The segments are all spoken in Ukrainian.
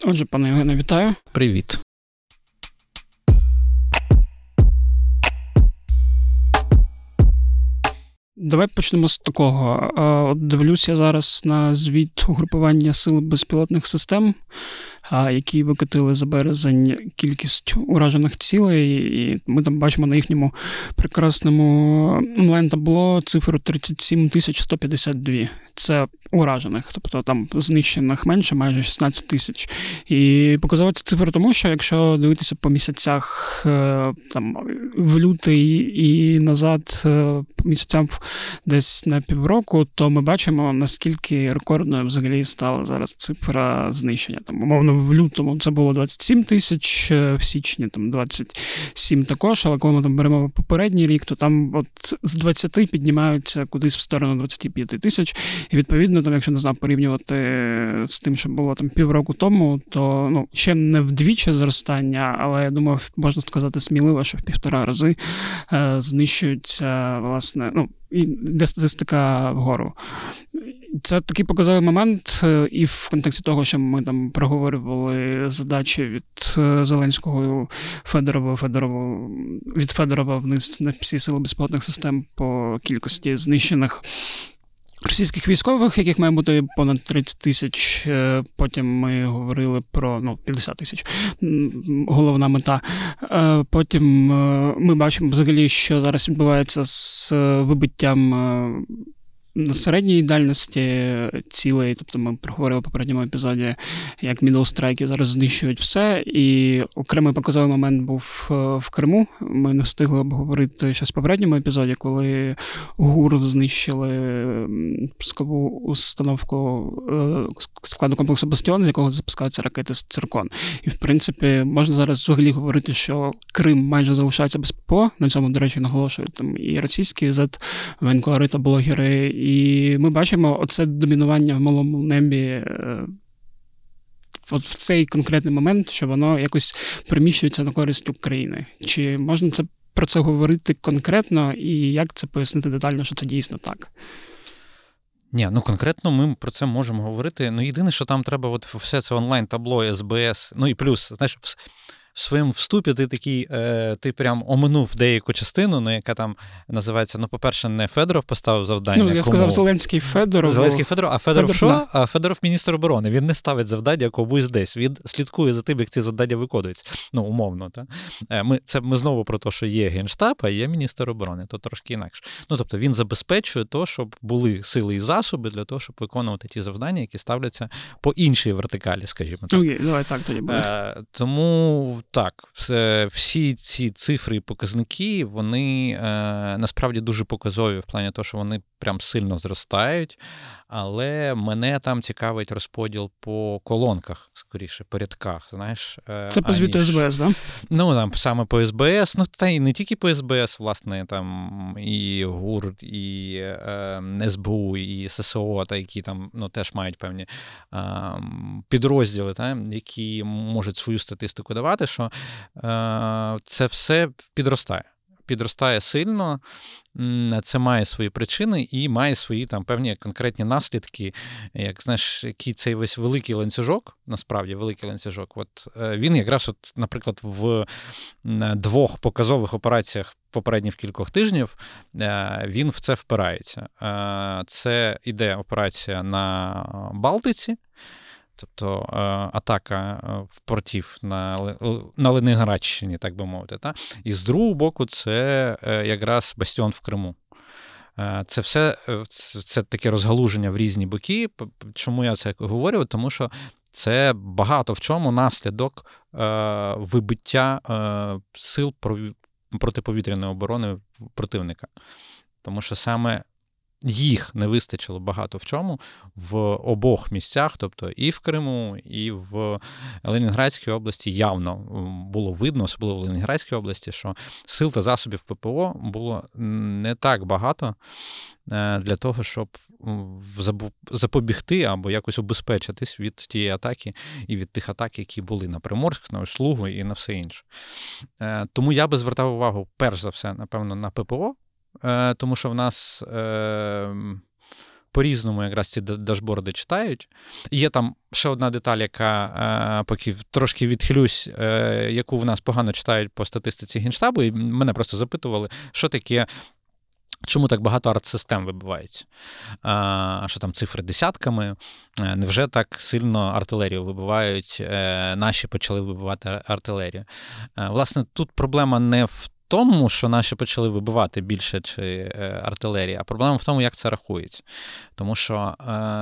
Отже, пане Євгене, вітаю. Привіт. Давай почнемо з такого. От дивлюся зараз на звіт угрупування сил безпілотних систем, які викотили за березень кількість уражених цілей, і ми там бачимо на їхньому прекрасному онлайн-табло цифру 37 152. Це уражених, тобто там знищених менше, майже 16 тисяч. І показала ця цифра тому, що якщо дивитися по місяцях там, в лютий і назад, по місяцям десь на півроку, то ми бачимо, наскільки рекордною взагалі стала зараз цифра знищення. Там, умовно, в лютому це було 27 тисяч, в січні там 27 також, але коли ми там беремо попередній рік, то там от з 20 піднімаються кудись в сторону 25 тисяч. І відповідно, там, якщо не знаю, порівнювати з тим, що було там півроку тому, то ще не вдвічі зростання, але я думаю, можна сказати сміливо, що в 1,5 рази знищуються, власне, і йде статистика вгору. Це такий показовий момент, і в контексті того, що ми там проговорювали задачі від Зеленського від Федорова вниз на всі сили безпілотних систем по кількості знищених російських військових, яких має бути понад 30 тисяч, потім ми говорили про 50 тисяч, головна мета. Потім ми бачимо взагалі, що зараз відбувається з вибиттям на середній дальності цілей, тобто ми проговорили в попередньому епізоді, як мідл-страйки зараз знищують все, і окремий показовий момент був в Криму. Ми не встигли обговорити щось в попередньому епізоді, коли ГУР знищили пускову установку складу комплексу «Бастіон», з якого запускаються ракети з «Циркон». І, в принципі, можна зараз взагалі говорити, що Крим майже залишається без ППО. На цьому, до речі, наголошують там і російські воєнкори та блогери. І ми бачимо оце домінування в малому небі от в цей конкретний момент, що воно якось переміщується на користь України. Чи можна про це говорити конкретно і як це пояснити детально, що це дійсно так? Ні, конкретно ми про це можемо говорити. Єдине, що там треба все це онлайн-табло, СБС, і плюс, знаєш, в своєму вступі ти прям оминув деяку частину, яка там називається, по-перше, не Федоров поставив завдання. Я сказав Зеленський Федоров, а Федоров що? Да. А Федоров міністр оборони. Він не ставить завдання комусь десь. Він слідкує за тим, як ці завдання виконуються. Умовно. Та? Ми знову про те, що є Генштаб, а є міністр оборони. То трошки інакше. Тобто він забезпечує то, щоб були сили і засоби для того, щоб виконувати ті завдання, які ставляться по іншій вертикалі, скажімо так. Окей, давай так тоді буде. Тому так, всі ці цифри і показники, вони насправді дуже показові в плані того, що вони прям сильно зростають, але мене там цікавить розподіл по колонках, скоріше, по рядках, знаєш. Це по звіту СБС, так? Да? Там саме по СБС, та й не тільки по СБС, власне, там і ГУР, і СБУ, і ССО, та які там теж мають певні підрозділи, які можуть свою статистику давати, що це все підростає сильно, це має свої причини і має свої там певні конкретні наслідки, як, знаєш, який цей весь великий ланцюжок, насправді великий ланцюжок, він якраз, наприклад, в 2 показових операціях попередніх кількох тижнів, він в це впирається. Це іде операція на Балтиці, тобто атака портів на Ленінградщині, так би мовити. Та? І з другого боку це якраз бастіон в Криму. Це все це таке розгалуження в різні боки. Чому я це говорю? Тому що це багато в чому наслідок вибиття сил протиповітряної оборони противника. Тому що саме їх не вистачило багато в чому в обох місцях, тобто і в Криму, і в Ленінградській області явно було видно, особливо в Ленінградській області, що сил та засобів ППО було не так багато для того, щоб запобігти або якось убезпечитись від тієї атаки і від тих атак, які були на Приморськ, на Услугу і на все інше. Тому я би звертав увагу, перш за все, напевно, на ППО, тому що в нас по-різному якраз ці дашборди читають. Є там ще одна деталь, яка, поки трошки відхилюсь, яку в нас погано читають по статистиці Генштабу, і мене просто запитували, що таке, чому так багато арт-систем вибивається? Що там цифри десятками? Невже так сильно артилерію вибивають? Наші почали вибивати артилерію. Власне, тут проблема не в тому, що наші почали вибивати більше чи артилерія, а проблема в тому, як це рахується. Тому що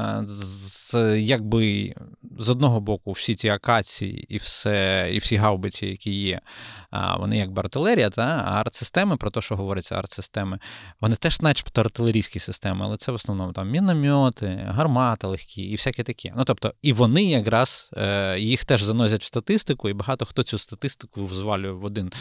якби з одного боку всі ті акації і всі гаубиці, які є, вони якби артилерія, а арт-системи, про те, що говориться арт-системи, вони теж начебто артилерійські системи, але це в основному там міномети, гармати легкі і всяке таке. Ну, тобто, і вони якраз їх теж заносять в статистику, і багато хто цю статистику взвалює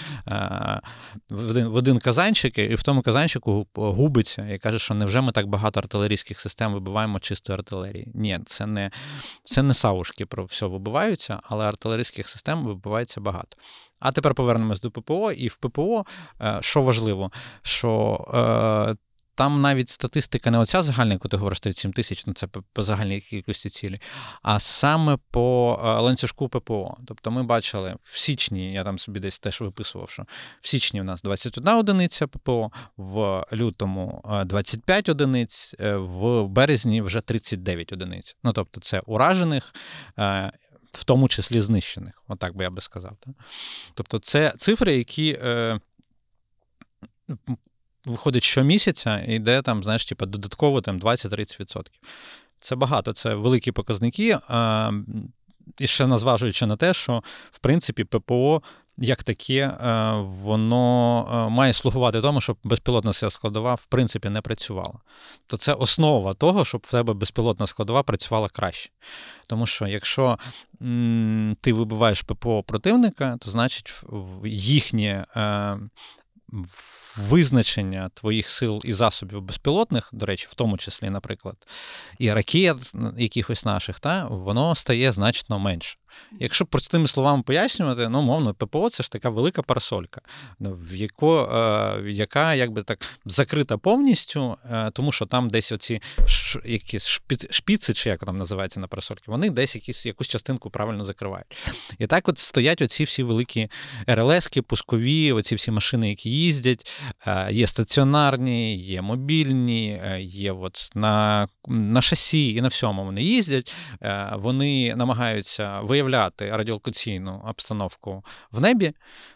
в один казанчик, і в тому казанчику губиться і каже, що невже ми так багато артилерійських систем вибиваємо чистої артилерії. Ні, це не савушки про все вибиваються, але артилерійських систем вибивається багато. А тепер повернемось до ППО. І в ППО, що важливо, що там навіть статистика не оця загальна, яку ти говориш, 37 тисяч, ну це по загальній кількості цілей, а саме по ланцюжку ППО. Тобто ми бачили в січні, я там собі десь теж виписував, що в січні у нас 21 одиниця ППО, в лютому 25 одиниць, в березні вже 39 одиниць. Ну тобто це уражених, в тому числі знищених. Отак би я би сказав. Так? Тобто це цифри, які виходить щомісяця і йде там, знаєш, типу, додатково там 20-30%. Це багато, це великі показники. І ще назважуючи на те, що, в принципі, ППО як таке, воно має слугувати тому, щоб безпілотна складова, в принципі, не працювала. То це основа того, щоб в тебе безпілотна складова працювала краще. Тому що якщо ти вибиваєш ППО противника, то значить їхнє визначення твоїх сил і засобів безпілотних, до речі, в тому числі, наприклад, і ракет якихось наших, воно стає значно менше. Якщо простими словами пояснювати, ну, мовно, ППО – це ж така велика парасолька, яка якби так закрита повністю, тому що там десь оці якісь шпіци, чи як там називається на парасольки, вони десь якусь частинку правильно закривають. І так от стоять оці всі великі РЛС-ки, пускові, оці всі машини, які їздять, є стаціонарні, є мобільні, є от на шасі і на всьому вони їздять, вони намагаються виявляти радіолокаційну обстановку в небі,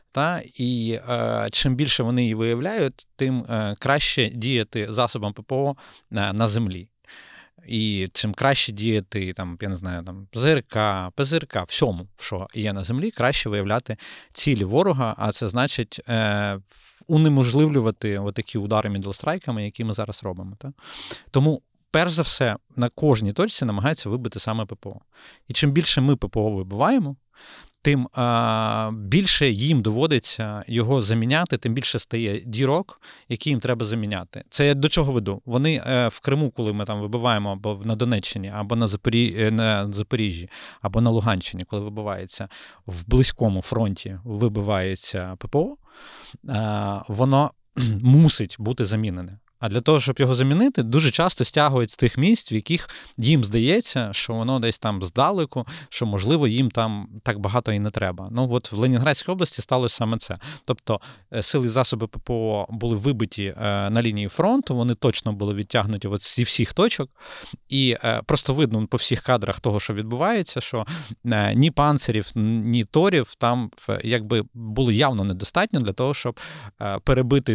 і чим більше вони її виявляють, тим краще діяти засобам ППО на землі. І чим краще діяти, там, я не знаю, там, ЗРК, ПЗРК, всьому, що є на землі, краще виявляти цілі ворога, а це значить унеможливлювати отакі удари мідлстрайками, які ми зараз робимо. Тому перш за все, на кожній точці намагаються вибити саме ППО. І чим більше ми ППО вибиваємо, тим більше їм доводиться його заміняти, тим більше стає дірок, які їм треба заміняти. Це я до чого веду? Вони в Криму, коли ми там вибиваємо або на Донеччині, або на Запоріжжі, або на Луганщині, коли вибивається в близькому фронті, вибивається ППО, воно мусить бути замінене. А для того, щоб його замінити, дуже часто стягують з тих місць, в яких їм здається, що воно десь там здалеку, що, можливо, їм там так багато і не треба. Ну, от в Ленінградській області сталося саме це. Тобто сили і засоби ППО були вибиті на лінії фронту, вони точно були відтягнуті от зі всіх точок, і просто видно по всіх кадрах того, що відбувається, що ні панцирів, ні торів там якби було явно недостатньо для того, щоб перебити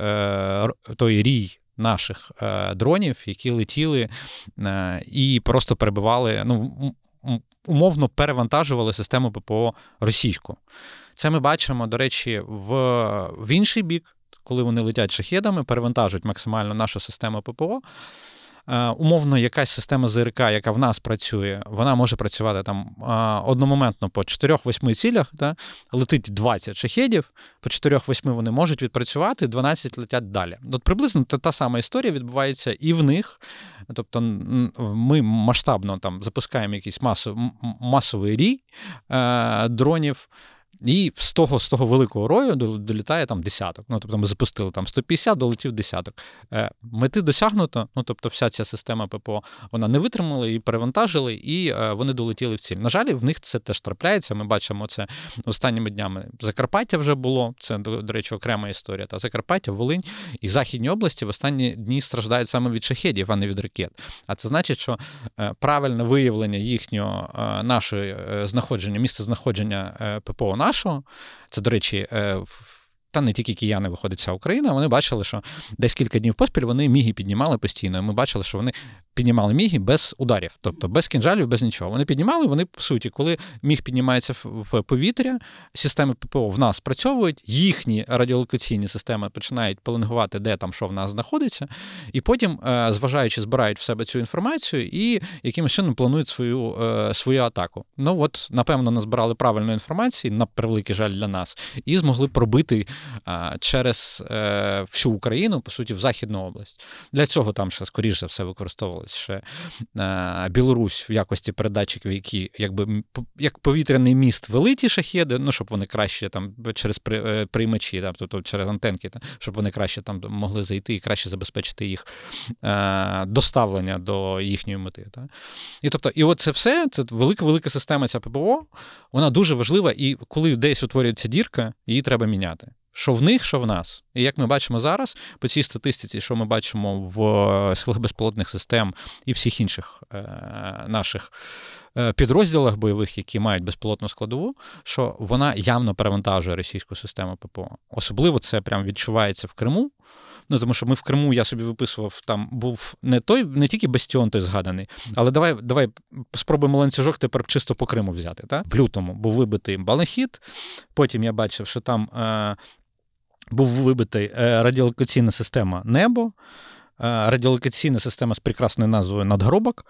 той рій наших дронів, які летіли і просто перебивали, ну, умовно перевантажували систему ППО російську. Це ми бачимо, до речі, в інший бік, коли вони летять шахедами, перевантажують максимально нашу систему ППО. Умовно, якась система ЗРК, яка в нас працює, вона може працювати там одномоментно по 4-8 цілях, летить 20 шахедів, по 4-8 вони можуть відпрацювати, 12 летять далі. От приблизно та сама історія відбувається і в них. Тобто ми масштабно там запускаємо якийсь масовий рій дронів, І з того великого рою долітає там десяток. Ну, тобто ми запустили там 150, долетів десяток. Мети досягнуто, ну, тобто вся ця система ППО, вона не витримала, її перевантажили, і вони долетіли в ціль. На жаль, в них це теж трапляється. Ми бачимо це останніми днями. Закарпаття вже було, це, до речі, окрема історія. Та Закарпаття, Волинь і Західні області в останні дні страждають саме від шахедів, а не від ракет. А це значить, що правильне виявлення їхнього, нашої знаходження, місце знаходження ППО нашого, це, до речі, та не тільки кияни, виходить, вся Україна, вони бачили, що десь кілька днів поспіль вони міги піднімали постійно. І ми бачили, що вони піднімали міги без ударів, тобто без кінжалів, без нічого. Вони піднімали, вони, по суті, коли міг піднімається в повітря, системи ППО в нас спрацьовують, їхні радіолокаційні системи починають пеленгувати, де там, що в нас знаходиться, і потім, зважаючи, збирають в себе цю інформацію і якимось чином планують свою атаку. Ну от, напевно, назбирали правильну інформацію, на превеликий жаль для нас, і змогли пробити через всю Україну, по суті, в Західну область. Для цього там ще, скоріш за все, використовувалось ще Білорусь в якості передатчиків, які якби як повітряний міст вели ті шахеди, ну, щоб вони краще там через приймачі, там, тобто через антенки, щоб вони краще там могли зайти і краще забезпечити їх доставлення до їхньої мети. Так? І тобто, і от це все, це велика система ця ППО, вона дуже важлива, і коли десь утворюється дірка, її треба міняти. Що в них, що в нас. І як ми бачимо зараз, по цій статистиці, що ми бачимо в силах безпілотних систем і всіх інших наших підрозділах бойових, які мають безпілотну складову, що вона явно перевантажує російську систему ППО. Особливо це прям відчувається в Криму. Ну, тому що ми в Криму, я собі виписував, там був не тільки Бастіон той згаданий, але давай спробуємо ланцюжок тепер чисто по Криму взяти. Так? В лютому був вибитий Балахід, потім я бачив, що там був вибитий радіолокаційна система «Небо», радіолокаційна система з прекрасною назвою «Надгробок»,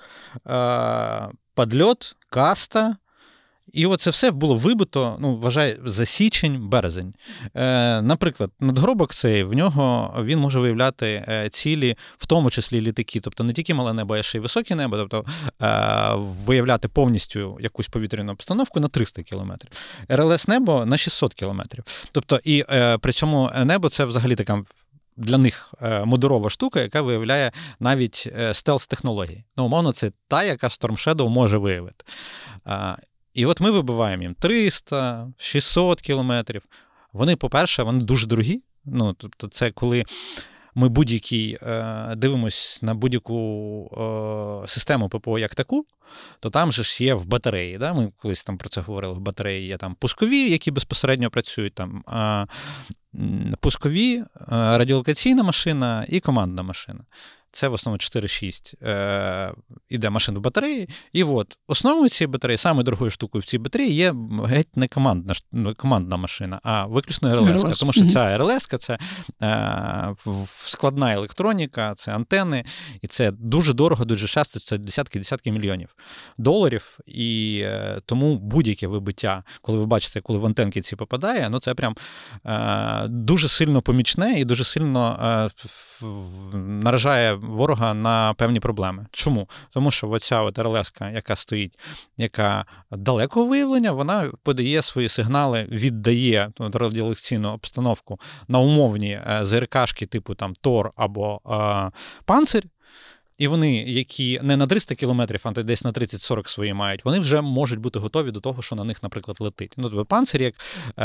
«Падльот», «Каста». І оце все було вибито, ну, вважаю, за січень-березень. Наприклад, надгробок цей, в нього він може виявляти цілі, в тому числі літаки, тобто не тільки мале небо, а ще й високе небо, тобто виявляти повністю якусь повітряну обстановку на 300 кілометрів. РЛС-небо на 600 кілометрів. Тобто, і при цьому небо це взагалі така для них модерова штука, яка виявляє навіть стелс-технології. Ну, умовно, це та, яка Storm Shadow може виявити. І от ми вибиваємо їм 300, 600 кілометрів. Вони, по-перше, вони дуже дорогі. Ну, тобто це коли ми дивимось на будь-яку систему ППО як таку, то там же ж є в батареї. Да? Ми колись там про це говорили, в батареї є там пускові, які безпосередньо працюють, там пускові, радіолокаційна машина і командна машина. Це в основному 4-6 іде машин в батареї. І от основою цієї батареї, саме дорогою штукою в цій батареї є геть не командна машина, а виключно РЛС. Тому що ця РЛС – це складна електроніка, це антени, і це дуже дорого, дуже часто, це десятки мільйонів доларів. І тому будь-яке вибиття, коли ви бачите, коли в антенки ці попадає, ну це прям дуже сильно помічне і дуже сильно наражає ворога на певні проблеми. Чому? Тому що оця от РЛС-ка, яка стоїть, яка далекого виявлення, вона подає свої сигнали, віддає радіолокаційну обстановку на умовні ЗРКшки типу там Тор або Панцирь, і вони, які не на 300 кілометрів, а десь на 30-40 свої мають, вони вже можуть бути готові до того, що на них, наприклад, летить. Ну, тобто Панцирь, як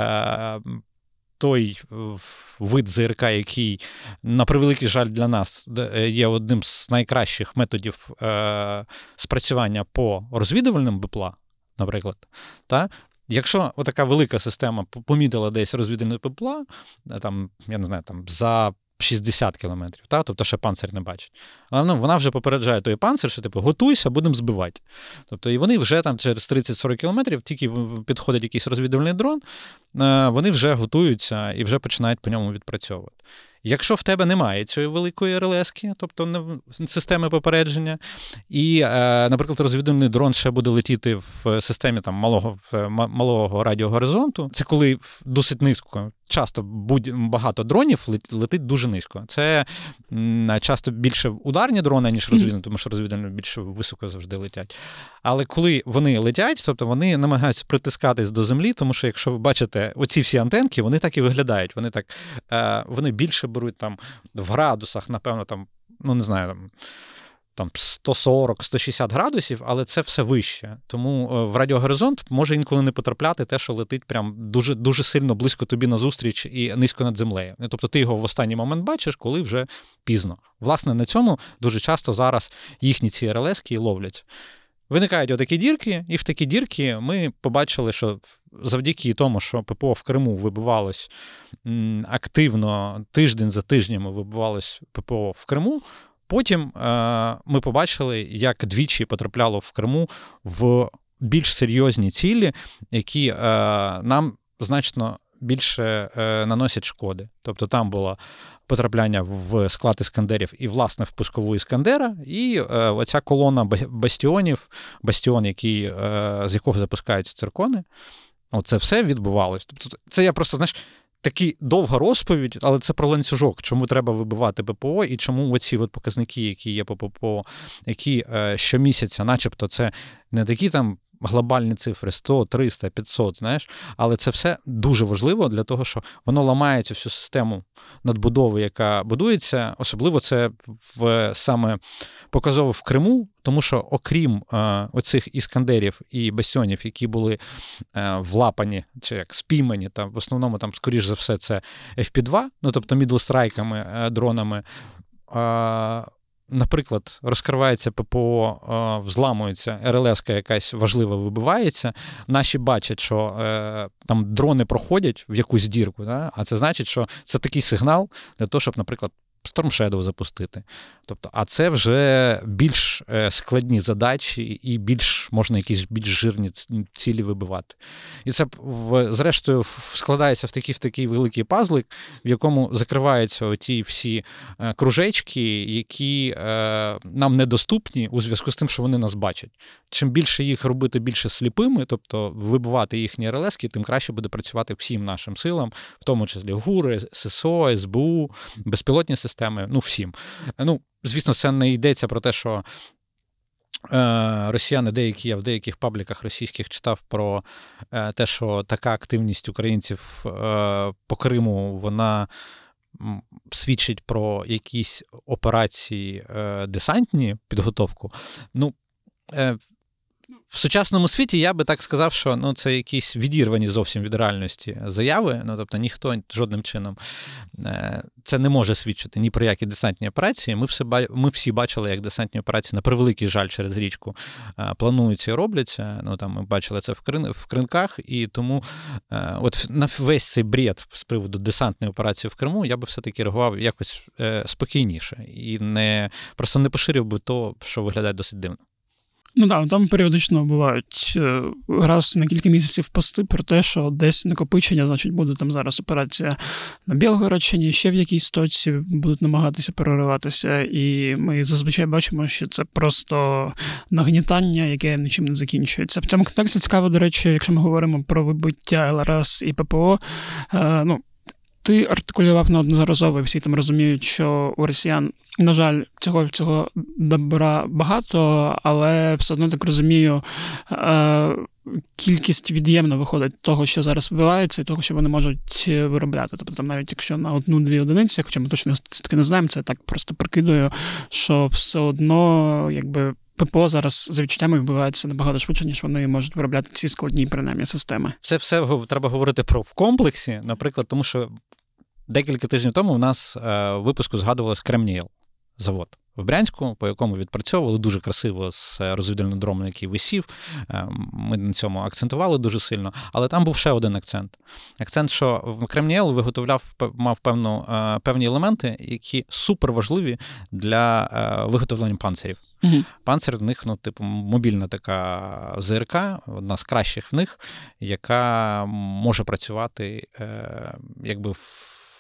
той вид ЗРК, який, на превеликий жаль для нас, є одним з найкращих методів спрацювання по розвідувальним БПЛА, наприклад, та? Якщо отака велика система помітила десь розвідувальне БПЛА, там, я не знаю, там, за 60 кілометрів, та? Тобто ще панцир не бачить. Але вона вже попереджає той панцир, що типу готуйся, будемо збивати. Тобто і вони вже там через 30-40 кілометрів, тільки підходить якийсь розвідувальний дрон, вони вже готуються і вже починають по ньому відпрацьовувати. Якщо в тебе немає цієї великої РЛС-ки, тобто системи попередження, і, наприклад, розвідувальний дрон ще буде летіти в системі там, малого радіогоризонту, це коли досить низько. Часто багато дронів летить дуже низько. Це часто більше ударні дрони, ніж розвідувальні, тому що розвідувальні більше високо завжди летять. Але коли вони летять, тобто вони намагаються притискатись до землі, тому що якщо ви бачите оці всі антенки, вони так і виглядають. Вони більше беруть там в градусах, напевно, там, ну не знаю, там 140-160 градусів, але це все вище. Тому в радіогоризонт може інколи не потрапляти те, що летить прям дуже, дуже сильно близько тобі назустріч і низько над землею. Тобто ти його в останній момент бачиш, коли вже пізно. Власне, на цьому дуже часто зараз їхні ці РЛС-ки ловлять. Виникають отакі дірки, і в такі дірки ми побачили, що завдяки тому, що ППО в Криму вибивалось активно, тиждень за тижнями вибивалось ППО в Криму, потім ми побачили, як двічі потрапляло в Криму в більш серйозні цілі, які нам значно більше наносять шкоди. Тобто там було потрапляння в склад іскандерів і, власне, в пускову іскандера, і оця колона бастіонів, бастіон, з якого запускаються циркони, оце все відбувалось. Тобто це я просто, знаєш, такі довга розповідь, але це про ланцюжок, чому треба вибивати ППО і чому оці от показники, які є по ППО, які щомісяця, начебто це не такі там глобальні цифри 100, 300, 500, знаєш, але це все дуже важливо для того, що воно ламає цю всю систему надбудови, яка будується. Особливо це саме показово в Криму, тому що окрім оцих іскандерів і бастіонів, які були влапані, чи як спіймані, там, в основному там, скоріш за все, це FP2, ну, тобто мідлстрайками, дронами, наприклад, розкривається ППО, взламується, РЛС-ка якась важлива вибивається, наші бачать, що там дрони проходять в якусь дірку, да? А це значить, що це такий сигнал для того, щоб, наприклад, Storm Shadow запустити. Тобто, а це вже більш складні задачі і можна якісь більш жирні цілі вибивати. І це, зрештою, складається в такий великий пазлик, в якому закриваються оті всі кружечки, які нам недоступні у зв'язку з тим, що вони нас бачать. Чим більше їх робити більше сліпими, тобто вибивати їхні РЛС-ки, тим краще буде працювати всім нашим силам, в тому числі ГУР, ССО, СБУ, безпілотні системи, ну всім. Ну, звісно, це не йдеться про те, що росіяни деякі, я в деяких пабліках російських читав про те, що така активність українців по Криму, вона свідчить про якісь операції десантні, підготовку. Ну, в сучасному світі я би так сказав, що це якісь відірвані зовсім від реальності заяви, тобто ніхто жодним чином це не може свідчити ні про які десантні операції. Ми всі бачили, як десантні операції, на превеликий жаль, через річку плануються і робляться. Там ми бачили це в Кринках, і тому от на весь цей бред з приводу десантної операції в Криму я би все-таки реагував якось спокійніше і просто не поширив би то, що виглядає досить дивно. Ну так, там періодично бувають раз на кілька місяців пости про те, що десь накопичення, значить, буде там зараз операція на Білгородщині, ще в якійсь точці будуть намагатися прориватися, і ми зазвичай бачимо, що це просто нагнітання, яке нічим не закінчується. В цьому контексті цікаво, до речі, якщо ми говоримо про вибиття ЛРС і ППО, ти артикулював неодноразово, всі там розуміють, що у росіян, на жаль, цього добра багато, але все одно, так розумію, кількість від'ємно виходить того, що зараз вибивається, і того, що вони можуть виробляти. Тобто там навіть якщо на 1-2 одиниці, хоча ми точно статистики не знаємо, це так просто прикидую, що все одно, якби, ППО зараз за відчуттями вбивається набагато швидше, ніж вони можуть виробляти ці складні, принаймні, системи. Це все треба говорити про в комплексі, наприклад, тому що декілька тижнів тому в нас в випуску згадувалось Кремнієл завод в Брянську, по якому відпрацьовували дуже красиво з розвідувальним дроном, який висів. Ми на цьому акцентували дуже сильно. Але там був ще один акцент. Акцент, що Кремнієл мав певні елементи, які суперважливі для виготовлення панцирів. Угу. Панцир в них, мобільна така ЗРК, одна з кращих в них, яка може працювати якби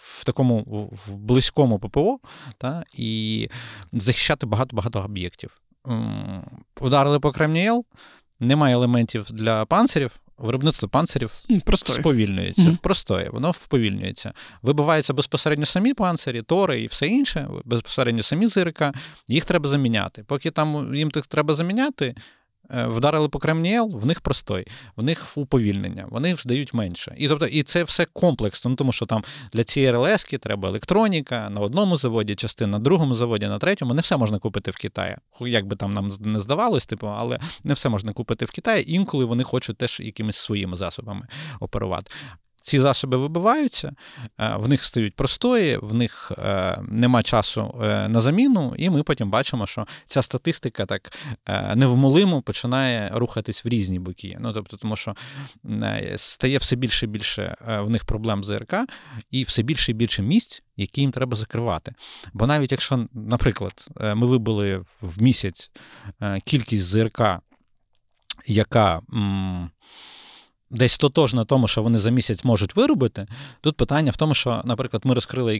в такому в близькому ППО, та, і захищати багато об'єктів. Ударили по Кремнієл, немає елементів для панцирів, виробництво панцирів сповільнюється, в простої, воно вповільнюється. Вибиваються безпосередньо самі панцирі, тори і все інше, безпосередньо самі ЗРК, їх треба заміняти. Поки там їм тих треба заміняти, вдарили по Кремнієл, в них простой, в них уповільнення, вони здають менше. І це все комплексно, тому що там для цієї РЛС-ки треба електроніка на одному заводі, частина на другому заводі, на третьому. Не все можна купити в Китаї. Як би там нам не здавалось, але не все можна купити в Китаї. Інколи вони хочуть теж якимись своїми засобами оперувати. Ці засоби вибиваються, в них стають простої, в них нема часу на заміну, і ми потім бачимо, що ця статистика так невмолимо починає рухатись в різні боки. Тому що стає все більше і більше в них проблем з ЗРК, і все більше і більше місць, які їм треба закривати. Бо навіть якщо, наприклад, ми вибили в місяць кількість ЗРК, яка десь тотожна тому, що вони за місяць можуть виробити, тут питання в тому, що, наприклад, ми розкрили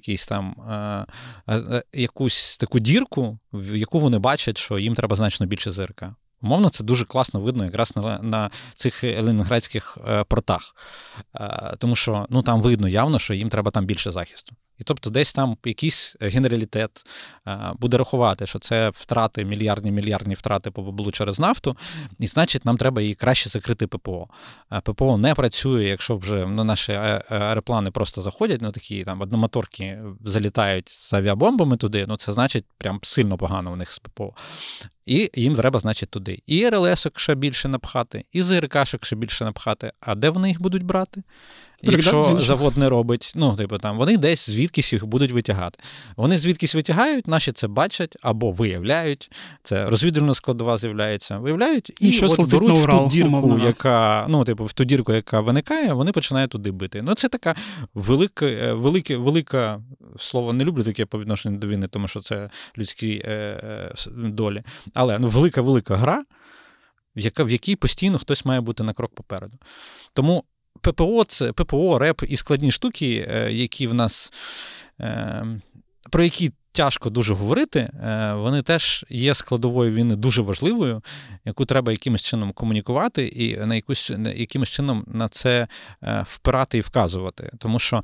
якусь таку дірку, в яку вони бачать, що їм треба значно більше ЗРК. Умовно, це дуже класно видно якраз на цих ленінградських портах. Тому що там видно явно, що їм треба там більше захисту. І тобто десь там якийсь генералітет буде рахувати, що це втрати, мільярдні втрати по баблу через нафту, і значить нам треба її краще закрити ППО. ППО не працює, якщо вже наші аероплани просто заходять, такі там одномоторки залітають з авіабомбами туди, це значить прям сильно погано у них з ППО. І їм треба, значить, туди. І РЛС-ок ще більше напхати, і ЗРК-шок ще більше напхати. А де вони їх будуть брати? Якщо завод не робить, вони десь звідкись їх будуть витягати. Вони звідкись витягають, наші це бачать або виявляють, це розвідувальна складова з'являється, виявляють, і от беруть в ту дірку, в ту дірку, яка виникає, вони починають туди бити. Це така велика, слово, не люблю таке по відношенню до війни, тому що це людські долі, але велика гра, в якій постійно хтось має бути на крок попереду. Тому ППО, РЕП і складні штуки, які в нас, про які тяжко дуже говорити, вони теж є складовою війни дуже важливою, яку треба якимось чином комунікувати і якимось чином на це впирати і вказувати. Тому що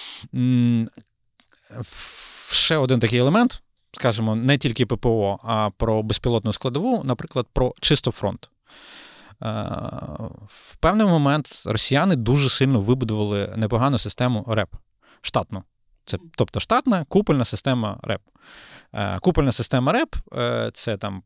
ще один такий елемент, скажімо, не тільки ППО, а про безпілотну складову, наприклад, про чисто фронт. В певний момент росіяни дуже сильно вибудували непогану систему РЕП, штатну. Тобто штатна купольна система РЕП. Купольна система РЕП – це там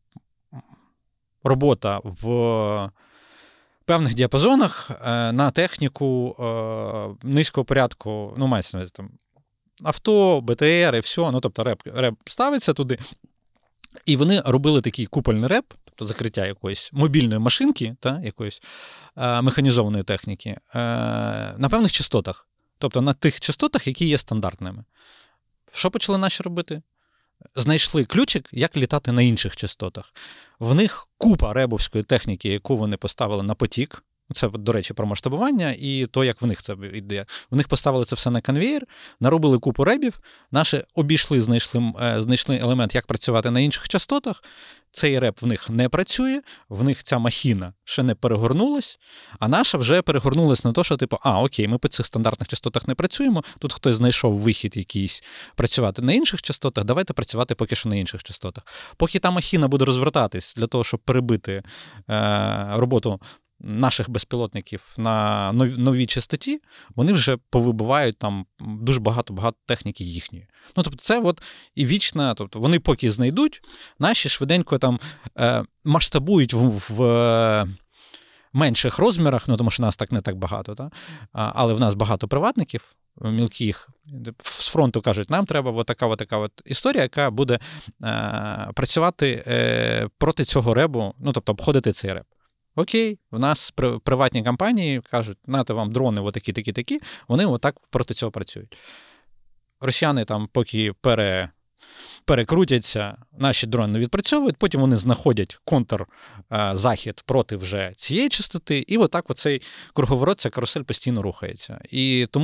робота в певних діапазонах на техніку низького порядку, мається на увазі там авто, БТР і все, тобто РЕП ставиться туди. І вони робили такий купольний РЕП, тобто закриття якоїсь мобільної машинки, якоїсь механізованої техніки, на певних частотах. Тобто на тих частотах, які є стандартними. Що почали наші робити? Знайшли ключик, як літати на інших частотах. В них купа ребовської техніки, яку вони поставили на потік. Це, до речі, про масштабування і то, як в них це йде. В них поставили це все на конвейер, наробили купу ребів, наші обійшли, знайшли елемент, як працювати на інших частотах. Цей реп в них не працює, в них ця махіна ще не перегорнулась, а наша вже перегорнулась на те, що окей, ми по цих стандартних частотах не працюємо, тут хтось знайшов вихід якийсь працювати на інших частотах, давайте працювати поки що на інших частотах. Поки та махіна буде розвертатись для того, щоб перебити роботу наших безпілотників на новій частоті, вони вже повибивають там дуже багато техніки їхньої. Тобто це і вічна, тобто вони поки знайдуть, наші швиденько там масштабують в менших розмірах, тому що нас так не так багато, але в нас багато приватників, мілких, з фронту кажуть, нам треба така історія, яка буде працювати проти цього ребу, тобто обходити цей реб. Окей, в нас приватні компанії кажуть, нате вам дрони такі, вони отак проти цього працюють. Росіяни там поки перекрутяться, наші дрони не відпрацьовують, потім вони знаходять контрзахід проти вже цієї частоти, і отак оцей круговорот, ця карусель постійно рухається. І тому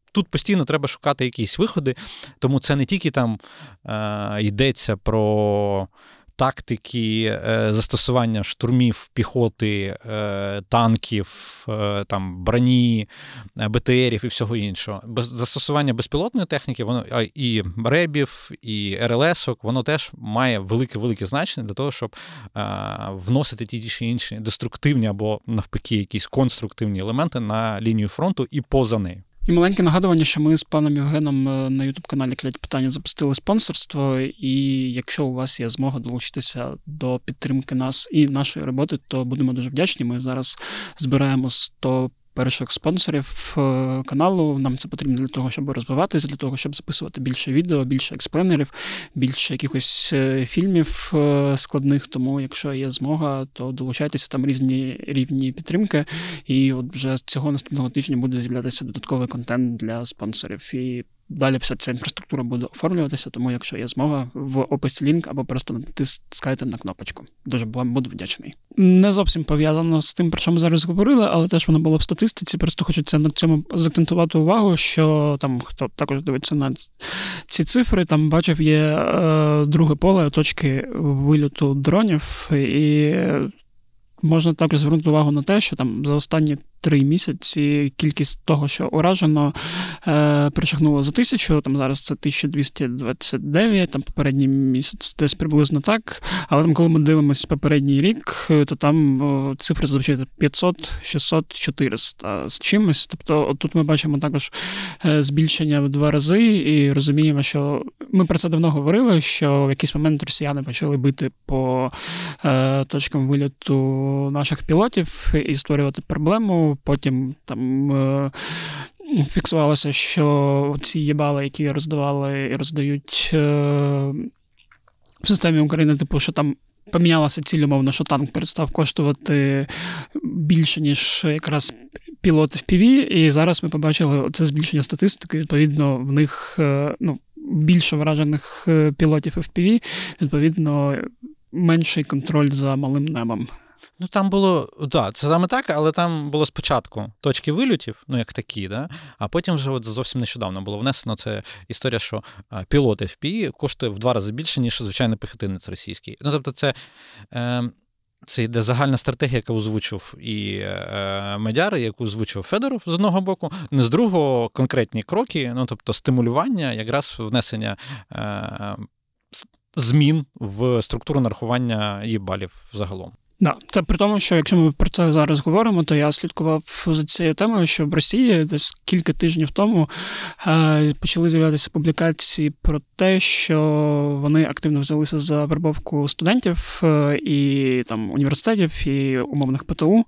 тут постійно треба шукати якісь виходи, тому це не тільки там йдеться про тактики застосування штурмів, піхоти, танків, там, броні, БТРів і всього іншого. Застосування безпілотної техніки, воно і РЕБів, і РЛС-ок, воно теж має велике-велике значення для того, щоб вносити ті чи інші деструктивні або, навпаки, якісь конструктивні елементи на лінію фронту і поза нею. І маленьке нагадування, що ми з паном Євгеном на YouTube-каналі «Клять питання» запустили спонсорство, і якщо у вас є змога долучитися до підтримки нас і нашої роботи, то будемо дуже вдячні. Ми зараз збираємо 100 перших спонсорів каналу. Нам це потрібно для того, щоб розвиватися, для того, щоб записувати більше відео, більше експлейнерів, більше якихось фільмів складних. Тому, якщо є змога, то долучайтеся, там різні рівні підтримки. І от вже цього наступного тижня буде з'являтися додатковий контент для спонсорів. І далі вся ця інфраструктура буде оформлюватися, тому якщо є змога, в описі лінк або просто натискайте на кнопочку. Дуже вам буду вдячний. Не зовсім пов'язано з тим, про що ми зараз говорили, але теж воно було в статистиці. Просто хочеться на цьому закцентувати увагу, що там, хто також дивиться на ці цифри, там бачив, є друге поле, точки вильоту дронів, і можна також звернути увагу на те, що там за останні 3 місяці кількість того, що уражено, перешагнула за 1000, там зараз це 1229, там попередній місяць десь приблизно так, але там, коли ми дивимося попередній рік, то там цифри зазвичай 500, 600, 400 з чимось, тобто тут ми бачимо також збільшення в 2 рази і розуміємо, що ми про це давно говорили, що в якийсь момент росіяни почали бити по точкам вильоту наших пілотів і створювати проблему. Потім там фіксувалося, що ці єбали, які роздавали і роздають в системі України, типу, що там помінялася ціль, умовно, що танк перестав коштувати більше, ніж якраз пілоти в FPV, і зараз ми побачили це збільшення статистики, відповідно, в них більше вражених пілотів FPV, відповідно, менший контроль за малим небом. Ну, там було, це саме так, але там було спочатку точки вильотів, як такі, да? А потім вже от зовсім нещодавно було внесено це історія, що пілот FPV коштує в 2 рази більше, ніж звичайний піхотинець російський. Ну, тобто це йде загальна стратегія, яку озвучив і Мадяр, яку озвучив Федоров з одного боку, не з другого конкретні кроки, тобто стимулювання, якраз внесення змін в структуру нарахування їбалів загалом. Да, це при тому, що якщо ми про це зараз говоримо, то я слідкував за цією темою, що в Росії десь кілька тижнів тому почали з'являтися публікації про те, що вони активно взялися за вербовку студентів і там університетів, і умовних ПТУ,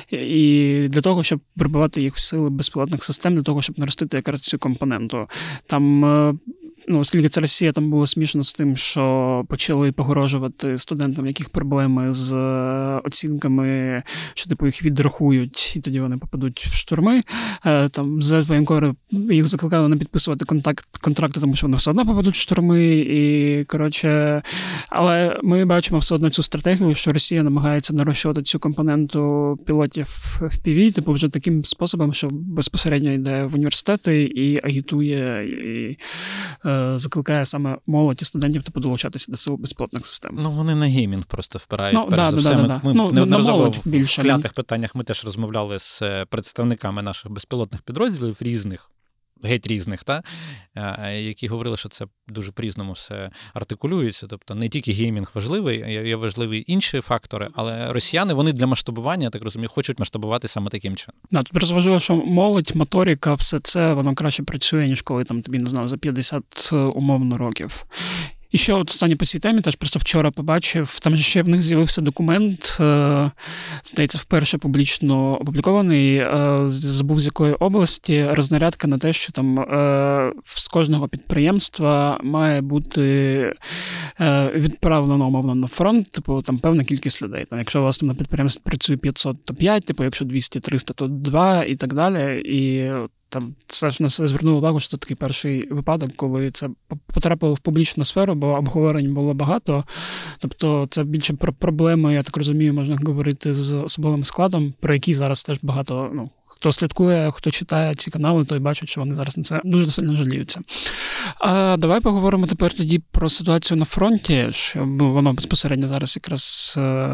і для того, щоб вербувати їх в сили безпілотних систем, для того, щоб наростити якраз цю компоненту. Там оскільки це Росія, там було смішно з тим, що почали погрожувати студентам, в яких проблеми з оцінками, що типу їх відрахують, і тоді вони попадуть в штурми. Там з воєнкори їх закликали не підписувати контракти, тому що вони все одно попадуть в штурми. І, коротше, але ми бачимо все одно цю стратегію, що Росія намагається нарощувати цю компоненту пілотів FPV, типу вже таким способом, що безпосередньо йде в університети і агітує, і закликає саме молодь і студентів долучатися до сил безпілотних систем. Вони на геймінг просто впирають. Перш за все, ми неодноразово в клятих питаннях ми теж розмовляли з представниками наших безпілотних підрозділів різних, геть різних, які говорили, що це дуже по-різному все артикулюється. Тобто не тільки геймінг важливий, є важливі інші фактори, але росіяни, вони для масштабування, я так розумію, хочуть масштабувати саме таким чином. Тут просто важливо, що молодь, моторика, все це, воно краще працює, ніж коли там тобі, не знаю, за 50 умовно років. І ще от останнє по цій темі, теж просто вчора побачив, там же ще в них з'явився документ, здається, вперше публічно опублікований, забув з якої області, рознарядка на те, що там з кожного підприємства має бути відправлено, умовно, на фронт, типу, там певна кількість людей. Там, якщо у вас там на підприємстві працює 500, то 5, типу, якщо 200-300, то 2 і так далі. І там це ж на це звернуло увагу, що це такий перший випадок, коли це потрапило в публічну сферу, бо обговорень було багато. Тобто це більше про проблеми, я так розумію, можна говорити з особовим складом, про які зараз теж багато хто слідкує, хто читає ці канали, той бачить, що вони зараз на це дуже сильно жаліються. Давай поговоримо тепер тоді про ситуацію на фронті, що воно безпосередньо зараз якраз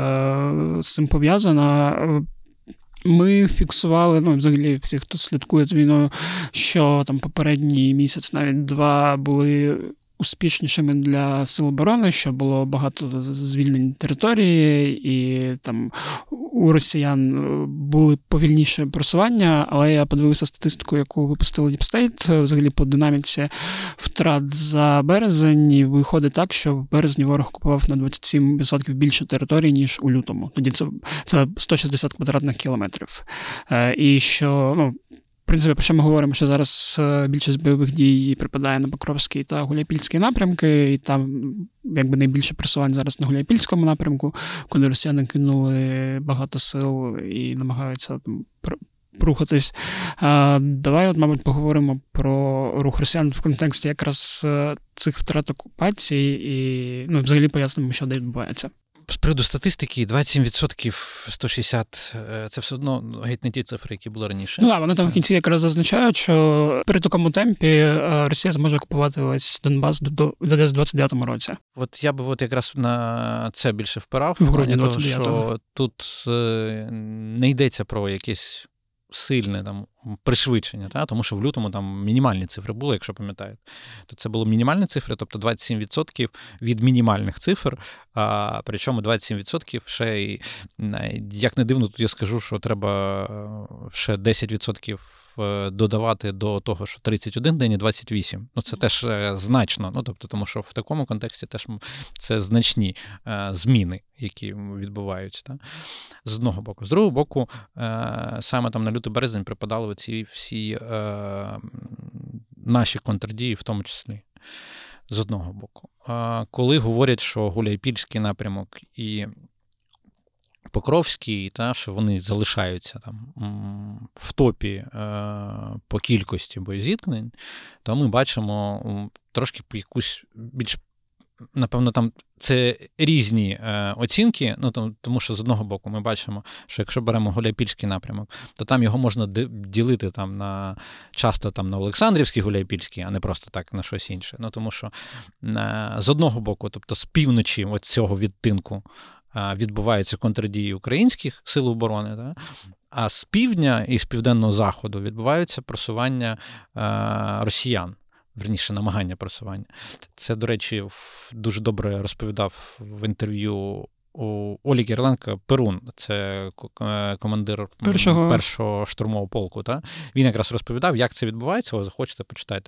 з цим пов'язано. Ми фіксували, взагалі всі, хто слідкує з війною, що там попередній місяць, навіть 2, були успішнішими для Сил оборони, що було багато звільнень території, і там у росіян були повільніше просування, але я подивився статистику, яку випустили Deep State, взагалі по динаміці втрат за березень, і виходить так, що в березні ворог окупував на 27% більше території, ніж у лютому. Тоді це 160 квадратних кілометрів. І що, в принципі, про що ми говоримо, що зараз більшість бойових дій припадає на Покровський та Гуляйпільський напрямки, і там якби найбільше просувань зараз на Гуляйпільському напрямку, куди росіяни кинули багато сил і намагаються там рухатись. Давай, мабуть, поговоримо про рух росіян в контексті якраз цих втрат окупації і взагалі пояснимо, що де відбувається. З приводу статистики, 27%, 160 – це все одно геть не ті цифри, які були раніше. Вони там в кінці якраз зазначають, що при такому темпі Росія зможе окупувати весь Донбас десь в 29-му році. От я би якраз на це більше впирав, в грудні того, 29-го. що тут не йдеться про якесь сильне там пришвидшення, тому що в лютому там мінімальні цифри були, якщо пам'ятаєте. То це були мінімальні цифри, тобто 27% від мінімальних цифр, причому 27% ще й, як не дивно, тут я скажу, що треба ще 10% додавати до того, що 31 день і 28. Це теж значно, тому що в такому контексті теж це значні зміни, які відбуваються. З одного боку. З другого боку, саме там на лютий-березень припадали ці всі наші контрдії, в тому числі. З одного боку. Коли говорять, що Гуляйпільський напрямок і Покровський, що вони залишаються там в топі по кількості боєзіткнень, то ми бачимо трошки якусь більш, напевно, там це різні оцінки, тому що з одного боку ми бачимо, що якщо беремо Гуляйпільський напрямок, то там його можна ділити там часто там на Олександрівський Гуляйпільський, а не просто так на щось інше. Тому що з одного боку, тобто з півночі от цього відтинку відбуваються контрдії українських сил оборони, а з півдня і з південного заходу відбуваються просування росіян. Верніше, намагання просування. Це, до речі, дуже добре розповідав в інтерв'ю у Олі Кириленко Перун, це командир першого штурмового полку. Він якраз розповідав, як це відбувається, захочете, почитайте.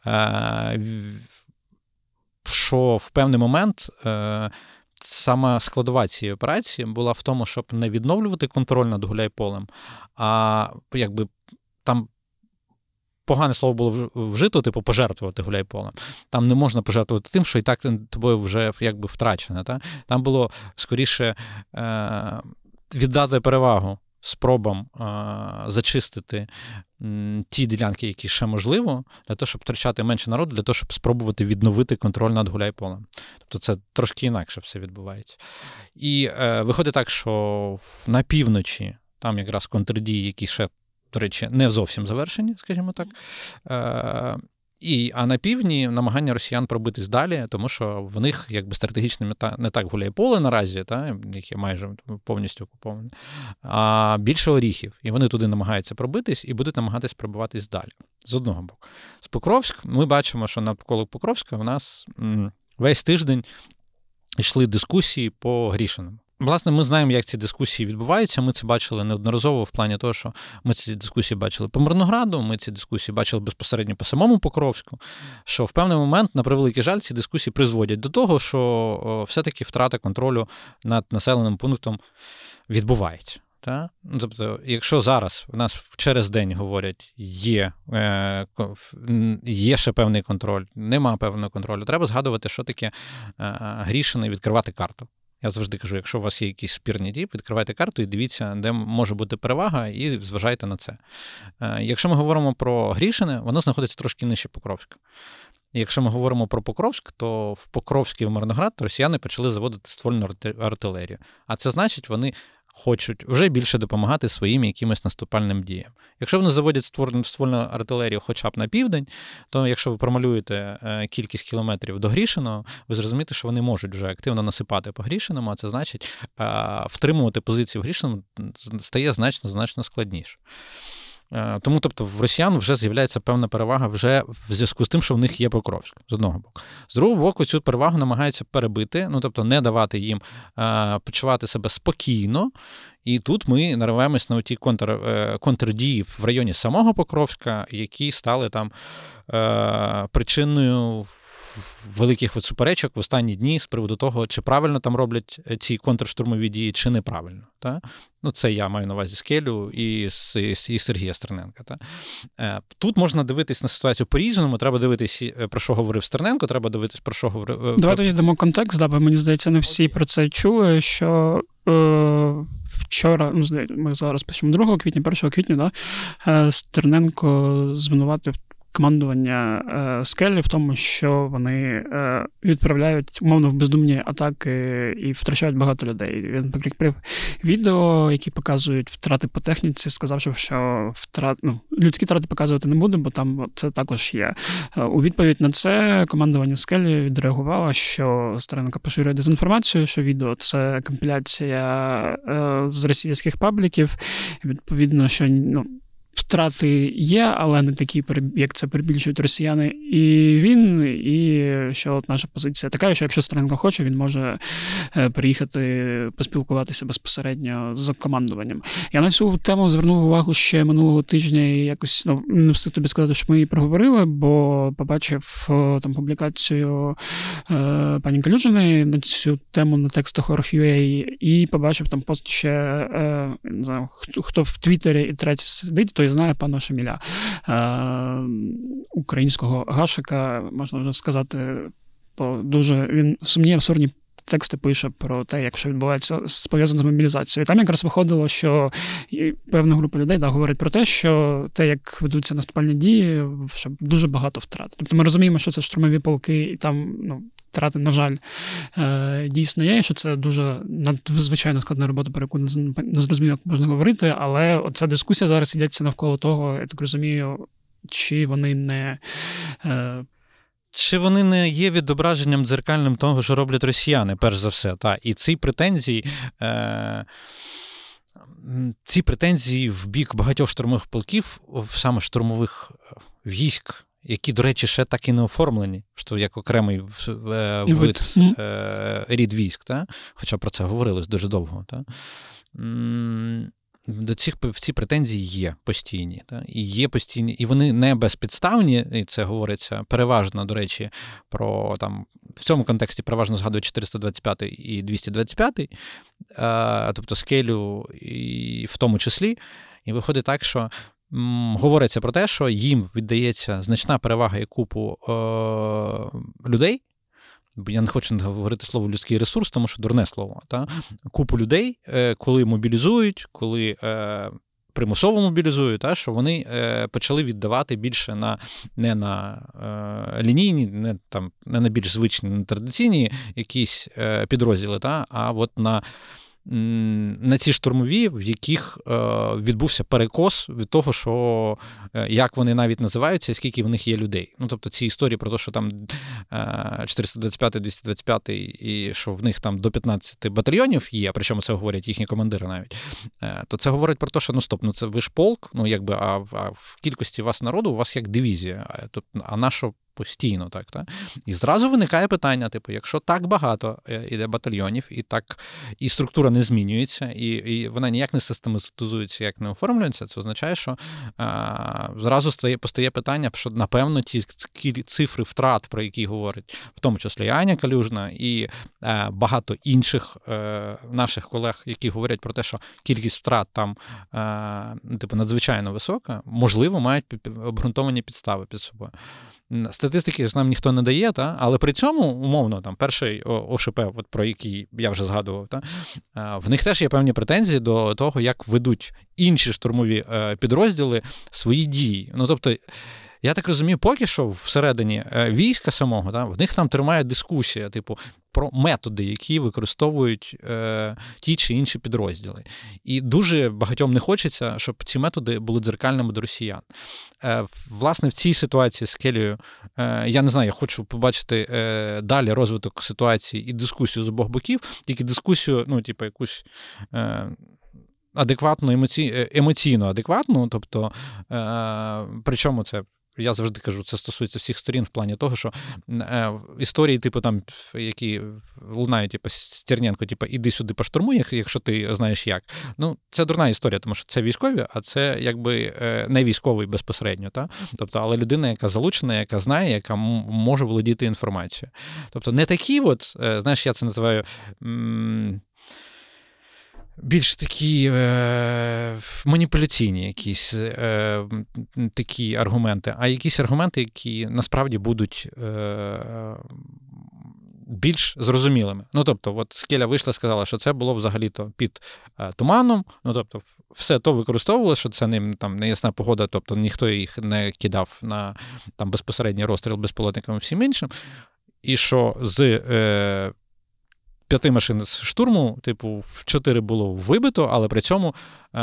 Що в певний момент сама складова цієї операції була в тому, щоб не відновлювати контроль над Гуляйполем, а якби там погане слово було вжито, пожертвувати Гуляйполем. Там не можна пожертвувати тим, що і так тобою вже якби втрачено. Там було скоріше віддати перевагу спробам зачистити ті ділянки, які ще можливо, для того, щоб втрачати менше народу, для того, щоб спробувати відновити контроль над Гуляйполем. Тобто це трошки інакше все відбувається. І виходить так, що на півночі там якраз контрдії, які ще, до речі, не зовсім завершені, скажімо так. А на півдні намагання росіян пробитись далі, тому що в них якби стратегічна мета не так Гуляйполе наразі, яке майже повністю окуповане, а більше Оріхів. І вони туди намагаються пробитись і будуть намагатись пробиватись далі. З одного боку. З Покровськ ми бачимо, що навколо Покровська в нас весь тиждень йшли дискусії по Грішинам. Власне, ми знаємо, як ці дискусії відбуваються. Ми це бачили неодноразово в плані того, що ми ці дискусії бачили по Мирнограду, ми ці дискусії бачили безпосередньо по самому Покровську, що в певний момент, на превеликий жаль, ці дискусії призводять до того, що все-таки втрата контролю над населеним пунктом відбувається. Тобто, якщо зараз у нас через день говорять, є ще певний контроль, нема певного контролю, треба згадувати, що таке Грішини, відкривати карту. Я завжди кажу, якщо у вас є якісь спірні дії, відкривайте карту і дивіться, де може бути перевага, і зважайте на це. Якщо ми говоримо про Грішине, воно знаходиться трошки нижче Покровська. Якщо ми говоримо про Покровськ, то в Покровськ і в Мирноград росіяни почали заводити ствольну артилерію. А це значить, вони хочуть вже більше допомагати своїм якимось наступальним діям. Якщо вони заводять ствольну артилерію хоча б на південь, то якщо ви промалюєте кількість кілометрів до Грішиного, ви зрозумієте, що вони можуть вже активно насипати по Грішиному, а це значить, втримувати позиції в Грішиному стає значно складніше. Тому, тобто, в росіян вже з'являється певна перевага вже в зв'язку з тим, що в них є Покровськ, з одного боку. З другого боку, цю перевагу намагаються перебити, тобто не давати їм почувати себе спокійно. І тут ми нариваємось на ті контрдії в районі самого Покровська, які стали там причиною великих суперечок в останні дні з приводу того, чи правильно там роблять ці контрштурмові дії, чи неправильно. Та? Це я маю на увазі Скелю і Сергія Стерненка. Та? Тут можна дивитись на ситуацію по-різному, треба дивитись, про що говорив Стерненко, треба дивитись, про що говорив... Давайте йдемо контекст, бо мені здається, не всі про це чули, що вчора, ми зараз пишемо 2 квітня, 1 квітня, Стерненко звинуватив командування Скелі в тому, що вони відправляють умовно в бездумні атаки і втрачають багато людей. Він прикріпив відео, які показують втрати по техніці, сказавши, що людські втрати показувати не буде, бо там це також є. У відповідь на це командування Скелі відреагувало, що Стерненко поширює дезінформацію, що відео – це компіляція з російських пабліків. Відповідно, що втрати є, але не такі, як це перебільшують росіяни. І що от наша позиція така, що якщо Стерненко хоче, він може приїхати поспілкуватися безпосередньо з командуванням. Я на цю тему звернув увагу ще минулого тижня і якось не встиг тобі сказати, що ми її проговорили, бо побачив там публікацію пані Калюжиної на цю тему на текстах Org.ua і побачив там пост ще, не знаю, хто в Твіттері і третій сидить, той знає пана Шаміля, українського гашика, можна вже сказати, дуже він сумні, абсурдні тексти пише про те, як що відбувається пов'язано з мобілізацією. Там якраз виходило, що певна група людей говорить про те, що те, як ведуться наступальні дії, що дуже багато втрат. Тобто ми розуміємо, що це штурмові полки, і там втрати, на жаль, дійсно є, що це дуже надзвичайно складна робота, про яку не зрозуміло, як можна говорити, але оця дискусія зараз йдеться навколо того, я так розумію, чи вони не... Чи вони не є відображенням дзеркальним того, що роблять росіяни, перш за все. Та? І ці претензії в бік багатьох штурмових полків, саме штурмових військ, які, до речі, ще так і не оформлені, що як окремий рід військ, та? Хоча про це говорилось дуже довго. Та? Ці претензії є постійні. Та? І є постійні, і вони не безпідставні, і це говориться переважно, до речі, про там, в цьому контексті переважно згадують 425 і 225, тобто Скелю і в тому числі. І виходить так, що говориться про те, що їм віддається значна перевага і купу людей. Я не хочу говорити слово «людський ресурс», тому що дурне слово. Та? Купу людей, коли мобілізують, коли примусово мобілізують, та? Що вони почали віддавати більше не на лінійні, не на більш звичні, не традиційні якісь підрозділи, та? А от на ці штурмові, в яких відбувся перекос від того, що як вони навіть називаються, і скільки в них є людей. Тобто ці історії про те, що там 425, 225 і що в них там до 15 батальйонів є, причому це говорять їхні командири навіть, то це говорить про те, що це ви ж полк, а в кількості вас народу у вас як дивізія, а на що постійно, так, та? І зразу виникає питання, якщо так багато іде батальйонів, і структура не змінюється, і вона ніяк не систематизується, як не оформлюється, це означає, що зразу постає питання, що, напевно, ті цифри втрат, про які говорить, в тому числі Аня Калюжна, і багато інших наших колег, які говорять про те, що кількість втрат там надзвичайно висока, можливо, мають обґрунтовані підстави під собою. Статистики ж нам ніхто не дає, але при цьому, умовно, перший ОШП, про який я вже згадував, в них теж є певні претензії до того, як ведуть інші штурмові підрозділи свої дії. Тобто, я так розумію, поки що всередині війська самого, в них там тримає дискусія, про методи, які використовують ті чи інші підрозділи. І дуже багатьом не хочеться, щоб ці методи були дзеркальними до росіян. Власне, в цій ситуації з Келією, я не знаю, я хочу побачити далі розвиток ситуації і дискусію з обох боків, тільки дискусію, якусь адекватну, емоційно адекватну, тобто, причому це, я завжди кажу, це стосується всіх сторін в плані того, що історії, які лунають, Стерненко, іди сюди поштурмуй, якщо ти знаєш як. Це дурна історія, тому що це військові, а це не військовий безпосередньо. Та? Тобто, але людина, яка залучена, яка знає, яка може володіти інформацією. Тобто не такі знаєш, я це називаю більш такі маніпуляційні якісь такі аргументи, а якісь аргументи, які насправді будуть більш зрозумілими. Тобто, Скеля вийшла, сказала, що це було взагалі-то під туманом, тобто, все то використовувалося, що це неясна погода, тобто ніхто їх не кидав на безпосередній розстріл безпілотниками і всім іншим, і що з 5 машин з штурму, в 4 було вибито, але при цьому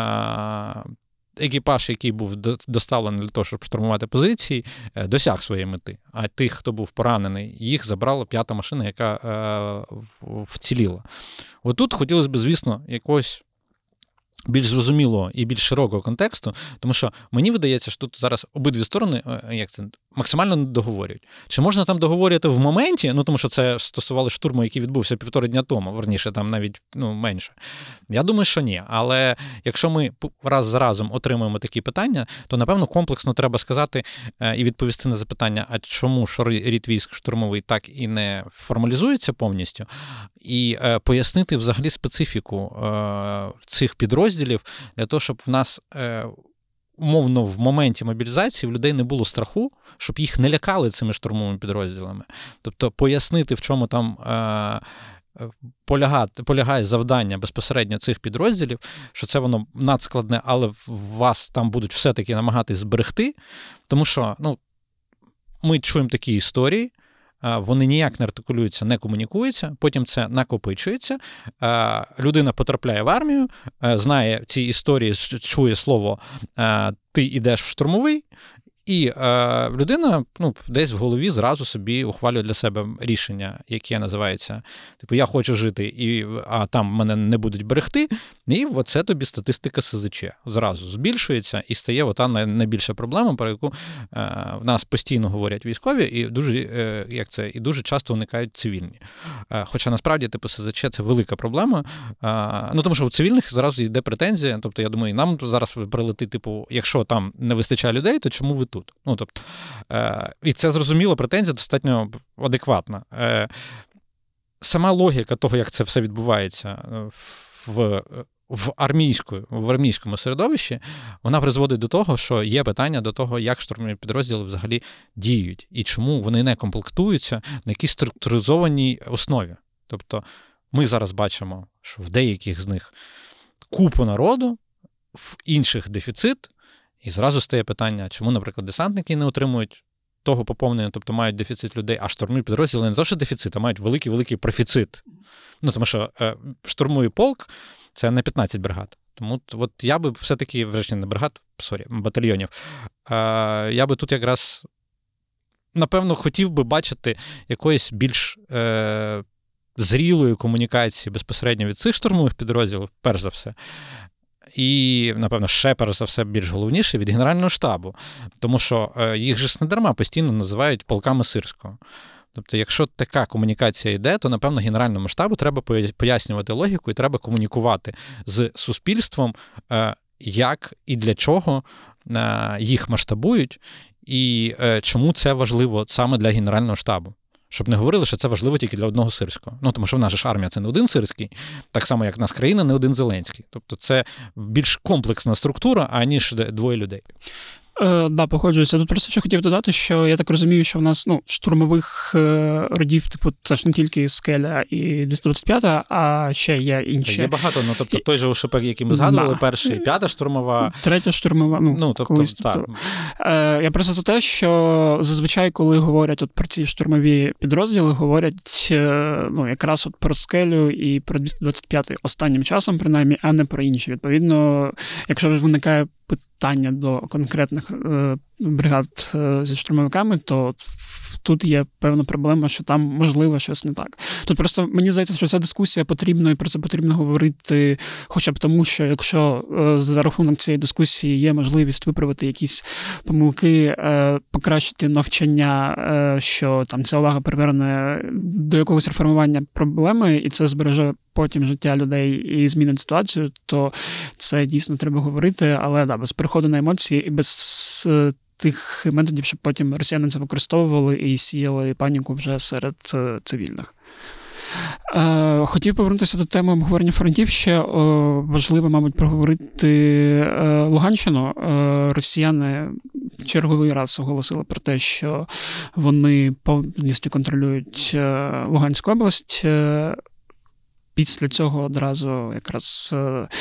екіпаж, який був доставлений для того, щоб штурмувати позиції, досяг своєї мети. А тих, хто був поранений, їх забрала 5-та машина, яка вціліла. Отут хотілося б, звісно, якогось більш зрозумілого і більш широкого контексту, тому що мені видається, що тут зараз обидві сторони максимально не договорюють. Чи можна там договорювати в моменті, тому що це стосувалося штурму, який відбувся 1,5 дня тому, верніше, там навіть менше. Я думаю, що ні. Але якщо ми раз за разом отримуємо такі питання, то, напевно, комплексно треба сказати і відповісти на запитання, а чому рід військ штурмовий так і не формалізується повністю, і пояснити взагалі специфіку цих підрозділів для того, щоб в нас умовно в моменті мобілізації в людей не було страху, щоб їх не лякали цими штурмовими підрозділами. Тобто пояснити, в чому там полягає завдання безпосередньо цих підрозділів, що це воно надскладне, але вас там будуть все-таки намагатись зберегти, тому що ми чуємо такі історії, вони ніяк не артикулюються, не комунікуються, потім це накопичується, людина потрапляє в армію, знає ці історії, чує слово «ти йдеш в штурмовий», і людина десь в голові зразу собі ухвалює для себе рішення, яке називається, я хочу жити, а там мене не будуть берегти, і оце тобі статистика СЗЧ. Зразу збільшується і стає ота найбільша проблема, про яку в нас постійно говорять військові, і дуже часто уникають цивільні. Хоча насправді СЗЧ – це велика проблема, тому що у цивільних зразу йде претензія, тобто я думаю, нам зараз прилетить, якщо там не вистачає людей, то чому ви тут? І це зрозуміло, претензія достатньо адекватна. Сама логіка того, як це все відбувається в армійському середовищі, вона призводить до того, що є питання до того, як штурмові підрозділи взагалі діють, і чому вони не комплектуються на якійсь структуризованій основі. Тобто ми зараз бачимо, що в деяких з них купу народу, в інших дефіцит, і зразу стає питання, чому, наприклад, десантники не отримують того поповнення, тобто мають дефіцит людей, а штурмові підрозділи не то, що дефіцит, а мають великий-великий профіцит. Тому що штурмовий полк – це не 15 бригад. Тому я би все-таки, врешті не бригад, батальйонів, я би тут якраз, напевно, хотів би бачити якоїсь більш зрілої комунікації безпосередньо від цих штурмових підрозділів, перш за все. І, напевно, ще, перш за все, більш головніше, від Генерального штабу. Тому що їх же ж не дарма постійно називають полками Сирського. Тобто, якщо така комунікація йде, то, напевно, Генеральному штабу треба пояснювати логіку і треба комунікувати з суспільством, як і для чого їх масштабують, і чому це важливо саме для Генерального штабу. Щоб не говорили, що це важливо тільки для одного Сирського. Тому що в нас ж армія – це не один Сирський, так само, як в нас країна – не один Зеленський. Тобто це більш комплексна структура, аніж двоє людей. Да, погоджуюся. Тут просто ще хотів додати, що я так розумію, що в нас штурмових родів, типу, це ж не тільки Скеля і 225, а ще є інші. Є багато, тобто той же ОШП, який ми згадували, перший, 5-та штурмова. 3-я штурмова, колись. Так. Я просто за те, що зазвичай, коли говорять про ці штурмові підрозділи, говорять якраз про Скелю і про 225 останнім часом, принаймні, а не про інші. Відповідно, якщо ж виникає питання до конкретних бригад зі штурмовиками, то тут є певна проблема, що там можливо щось не так. Тут просто мені здається, що ця дискусія потрібна, і про це потрібно говорити хоча б тому, що якщо за рахунок цієї дискусії є можливість виправити якісь помилки, покращити навчання, що там ця увага приверне до якогось реформування проблеми, і це збереже потім життя людей і змінить ситуацію, то це дійсно треба говорити, але без переходу на емоції і без тих методів, щоб потім росіяни це використовували і сіяли паніку вже серед цивільних. Хотів повернутися до теми обговорення фронтів. Ще важливо, мабуть, проговорити Луганщину. Росіяни в черговий раз оголосили про те, що вони повністю контролюють Луганську область. Після цього одразу якраз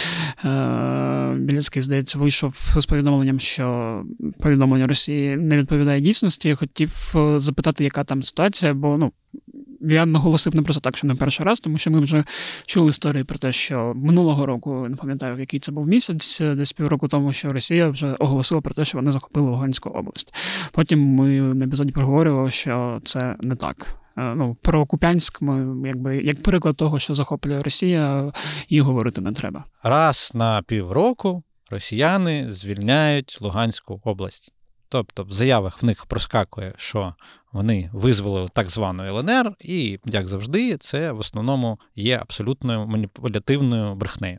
Білецький, здається, вийшов з повідомленням, що повідомлення Росії не відповідає дійсності. Хотів запитати, яка там ситуація, бо я наголосив не просто так, що не перший раз, тому що ми вже чули історії про те, що минулого року, не пам'ятаю, в який це був місяць, десь півроку тому, що Росія вже оголосила про те, що вони захопили Луганську область. Потім ми на епізоді проговорювали, що це не так. Про Куп'янськ ми, як приклад того, що захоплює Росія, і говорити не треба. Раз на півроку росіяни звільняють Луганську область. Тобто в заявах в них проскакує, що вони визволили так звану ЛНР, і, як завжди, це в основному є абсолютною маніпулятивною брехнею.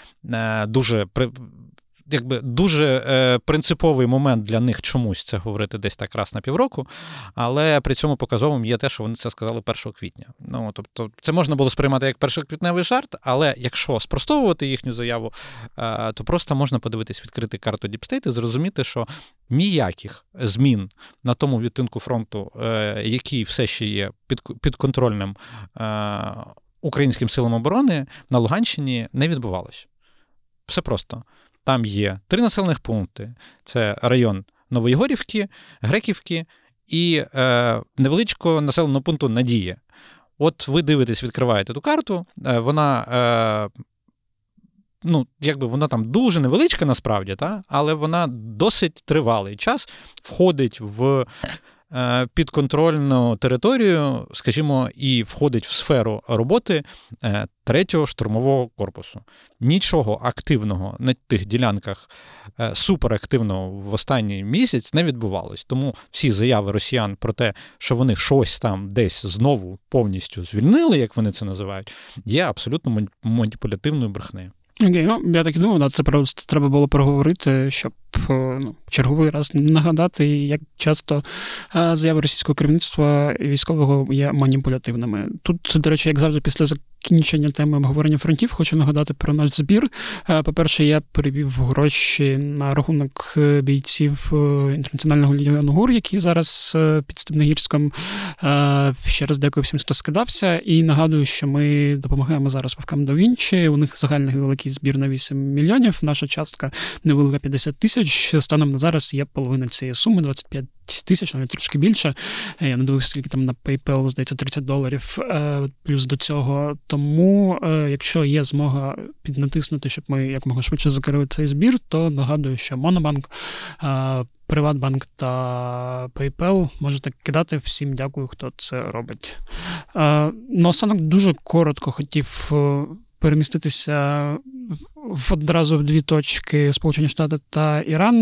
Дуже принциповий момент для них чомусь це говорити десь так раз на півроку, але при цьому показовим є те, що вони це сказали 1 квітня. Тобто це можна було сприймати як першоквітневий жарт, але якщо спростовувати їхню заяву, то просто можна подивитись, відкрити карту Діпстейт і зрозуміти, що ніяких змін на тому відтинку фронту, який все ще є підконтрольним українським силам оборони, на Луганщині не відбувалось. Все просто. Там є 3 населених пункти. Це район Новоєгорівки, Греківки і невеличкого населеного пункту Надія. От ви дивитесь, відкриваєте ту карту, вона, вона там дуже невеличка насправді, але вона досить тривалий час входить в підконтрольну територію, скажімо, і входить в сферу роботи 3-го штурмового корпусу. Нічого активного на тих ділянках, суперактивного в останній місяць не відбувалось. Тому всі заяви росіян про те, що вони щось там десь знову повністю звільнили, як вони це називають, є абсолютно маніпулятивною брехнею. Окей, я так і думав, це просто треба було проговорити, щоб черговий раз нагадати, як часто заяви російського керівництва і військового є маніпулятивними. Тут, до речі, як завжди, після закінчення теми обговорення фронтів, хочу нагадати про наш збір. По-перше, я перевів гроші на рахунок бійців Інтернаціонального легіону ГУР, які зараз під Степногірськом. Ще раз дякую всім, хто скидався. І нагадую, що ми допомагаємо зараз Вовкам да Вінчі. У них загальний великий збір на 8 мільйонів. Наша частка невелика 50 тисяч. Станом на зараз є половина цієї суми, 25 тисяч, навіть трошки більше. Я не дивився, скільки там на PayPal, здається, $30 плюс до цього. Тому, якщо є змога піднатиснути, щоб ми якомога швидше закрили цей збір, то нагадую, що Монобанк, Приватбанк та PayPal можете кидати. Всім дякую, хто це робить. Наостанок дуже коротко хотів переміститися одразу в 2 точки: Сполучені Штати та Іран.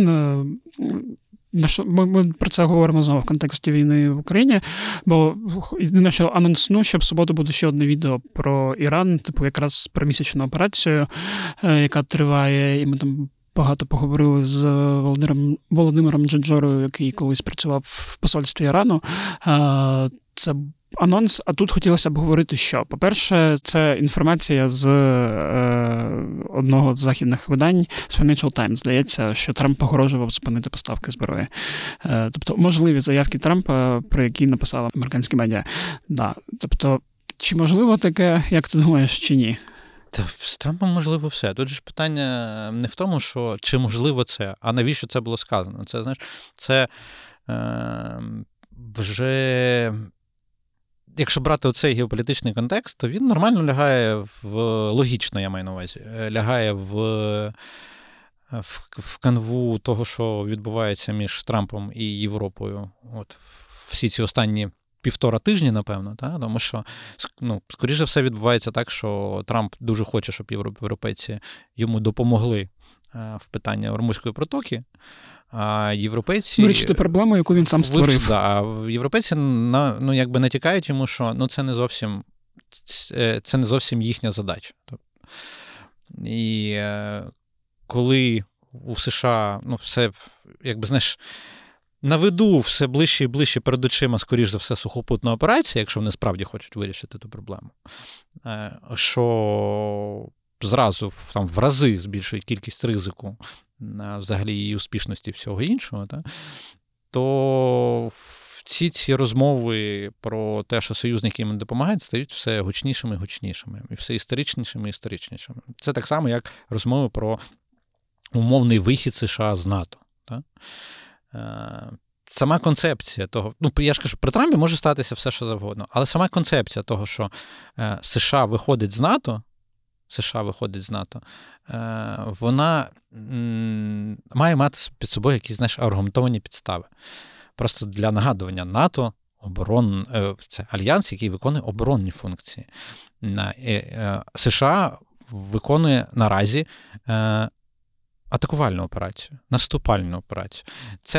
Ми про це говоримо знову в контексті війни в Україні, бо єдине, що анонсну, що в суботу буде ще одне відео про Іран, якраз про місячну операцію, яка триває, і ми там багато поговорили з Володимиром Джаджорою, який колись працював в посольстві Ірану. Це анонс, а тут хотілося б говорити, що, по-перше, це інформація з одного з західних видань, з Financial Times. Здається, що Трамп погрожував зупинити поставки зброї. Тобто, можливі заявки Трампа, про які написали американські медіа. Да. Тобто, чи можливо таке, як ти думаєш, чи ні? Та з Трампом можливо все. Тут же ж питання не в тому, що чи можливо це, а навіщо це було сказано. Це, знаєш, це вже... Якщо брати оцей геополітичний контекст, то він нормально лягає логічно, я маю на увазі, лягає в канву того, що відбувається між Трампом і Європою. От всі ці останні 1,5 тижні, напевно, та? Тому що, скоріше все, відбувається так, що Трамп дуже хоче, щоб європейці йому допомогли в питанні Ормузької протоки, а європейці... Вирішити проблему, яку він сам створив. А європейці якби натякають йому, що це не зовсім їхня задача. І коли у США все, якби, знаєш, на виду все ближче і ближче перед очима, скоріш за все, сухопутна операція, якщо вони справді хочуть вирішити ту проблему, що зразу в рази збільшує кількість ризику взагалі її успішності і всього іншого, то ці розмови про те, що союзники їм допомагають, стають все гучнішими і гучнішими, і все історичнішими і історичнішими. Це так само, як розмови про умовний вихід США з НАТО. Сама концепція того, я ж кажу, при Трампі може статися все, що завгодно, але сама концепція того, що США виходить з НАТО, вона має мати під собою якісь, знаєш, аргументовані підстави. Просто для нагадування, НАТО це альянс, який виконує оборонні функції. США виконує наразі атакувальну операцію, наступальну операцію. Це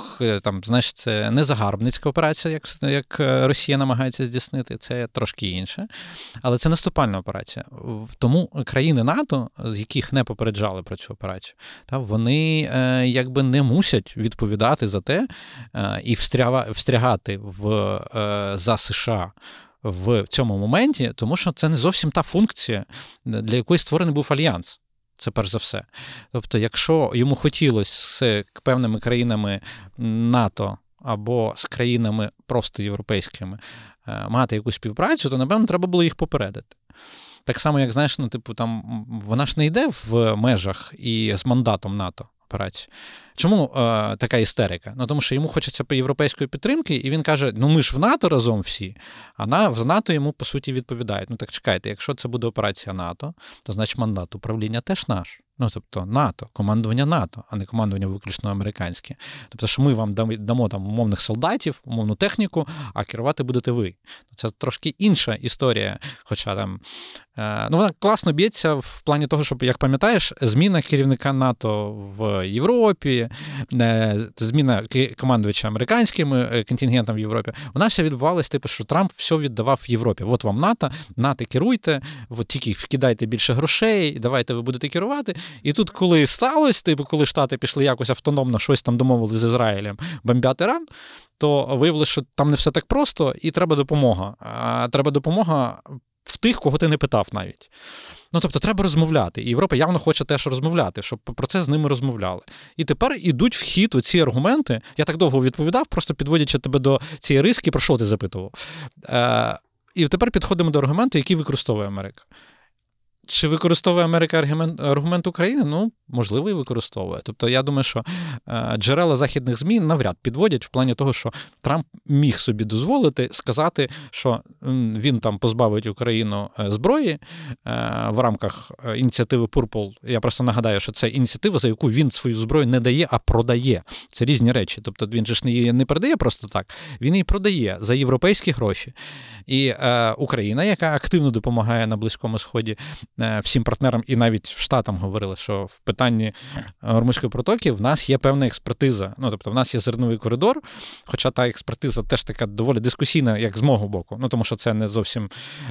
це не загарбницька операція, як Росія намагається здійснити, це трошки інше, але це наступальна операція. Тому країни НАТО, з яких не попереджали про цю операцію, вони якби не мусять відповідати за те і встрягати за США в цьому моменті, тому що це не зовсім та функція, для якої створений був альянс. Це перш за все. Тобто, якщо йому хотілося з певними країнами НАТО або з країнами просто європейськими мати якусь співпрацю, то, напевно, треба було їх попередити. Так само, як, знаєш, вона ж не йде в межах і з мандатом НАТО операції. Чому така істерика? Тому що йому хочеться європейської підтримки, і він каже, ми ж в НАТО разом всі, а в НАТО йому, по суті, відповідають. Так чекайте, якщо це буде операція НАТО, то, значить, мандат управління теж наш. Тобто НАТО, командування НАТО, а не командування виключно американське. Тобто, що ми вам дамо там умовних солдатів, умовну техніку, а керувати будете ви. Це трошки інша історія, хоча там... вона класно б'ється в плані того, що, як пам'ятаєш, зміна керівника НАТО в Європі, зміна командувача американським контингентом в Європі, вона вся відбувалася, що Трамп все віддавав в Європі. От вам НАТО керуйте, от тільки вкидайте більше грошей, давайте ви будете керувати. І тут, коли сталося, коли Штати пішли якось автономно, щось там домовили з Ізраїлем, бомбять Іран, то виявилося, що там не все так просто, і треба допомога. А треба допомога в тих, кого ти не питав навіть. Тобто треба розмовляти. І Європа явно хоче теж розмовляти, щоб про це з ними розмовляли. І тепер ідуть в хід оці аргументи. Я так довго відповідав, просто підводячи тебе до цієї риски, про що ти запитував. І тепер підходимо до аргументу, який використовує Америка. Чи використовує Америка аргумент України? Можливо, і використовує. Тобто, я думаю, що джерела західних ЗМІ навряд підводять в плані того, що Трамп міг собі дозволити сказати, що він там позбавить Україну зброї в рамках ініціативи Purple. Я просто нагадаю, що це ініціатива, за яку він свою зброю не дає, а продає. Це різні речі. Тобто, він же ж її не передає просто так, він її продає за європейські гроші. І Україна, яка активно допомагає на Близькому Сході, всім партнерам і навіть в Штатам говорили, що в питанні Гормузької протоки в нас є певна експертиза. Ну, тобто в нас є зерновий коридор, хоча та експертиза теж така доволі дискусійна, як з мого боку. Ну, тому що це не зовсім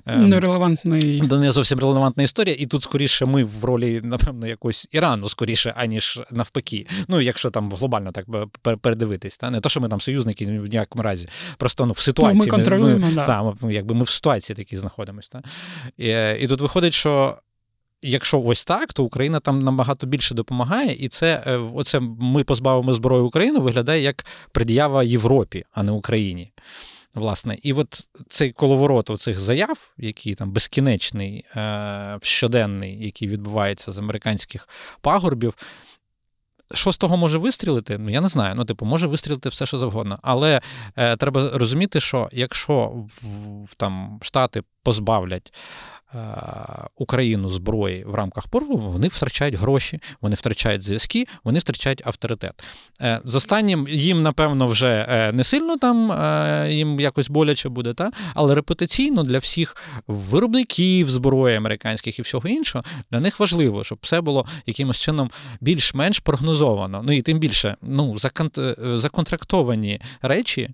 не зовсім релевантна історія, і тут скоріше ми в ролі, напевно, якогось Ірану скоріше, аніж навпаки. Ну, якщо там глобально так передивитись. Та? Не то, що ми там союзники в ніякому разі. Просто в ситуації. Ми контролюємо, ми в ситуації такі знаходимося. Та? І тут виходить, що якщо ось так, то Україна там набагато більше допомагає, і оце ми позбавимо зброю Україну виглядає як пред'ява Європі, а не Україні. Власне, і от цей коловорот оцих заяв, який там безкінечний, щоденний, який відбувається з американських пагорбів, що з того може вистрілити? Ну, я не знаю. Ну, може вистрілити все, що завгодно. Але треба розуміти, що якщо там Штати позбавлять Україну зброї в рамках пограбу, вони втрачають гроші, вони втрачають зв'язки, вони втрачають авторитет. З останнім їм, напевно, вже не сильно там їм якось боляче буде, але репутаційно для всіх виробників зброї американських і всього іншого, для них важливо, щоб все було якимось чином більш-менш прогнозовано. Ну і тим більше, законтрактовані речі,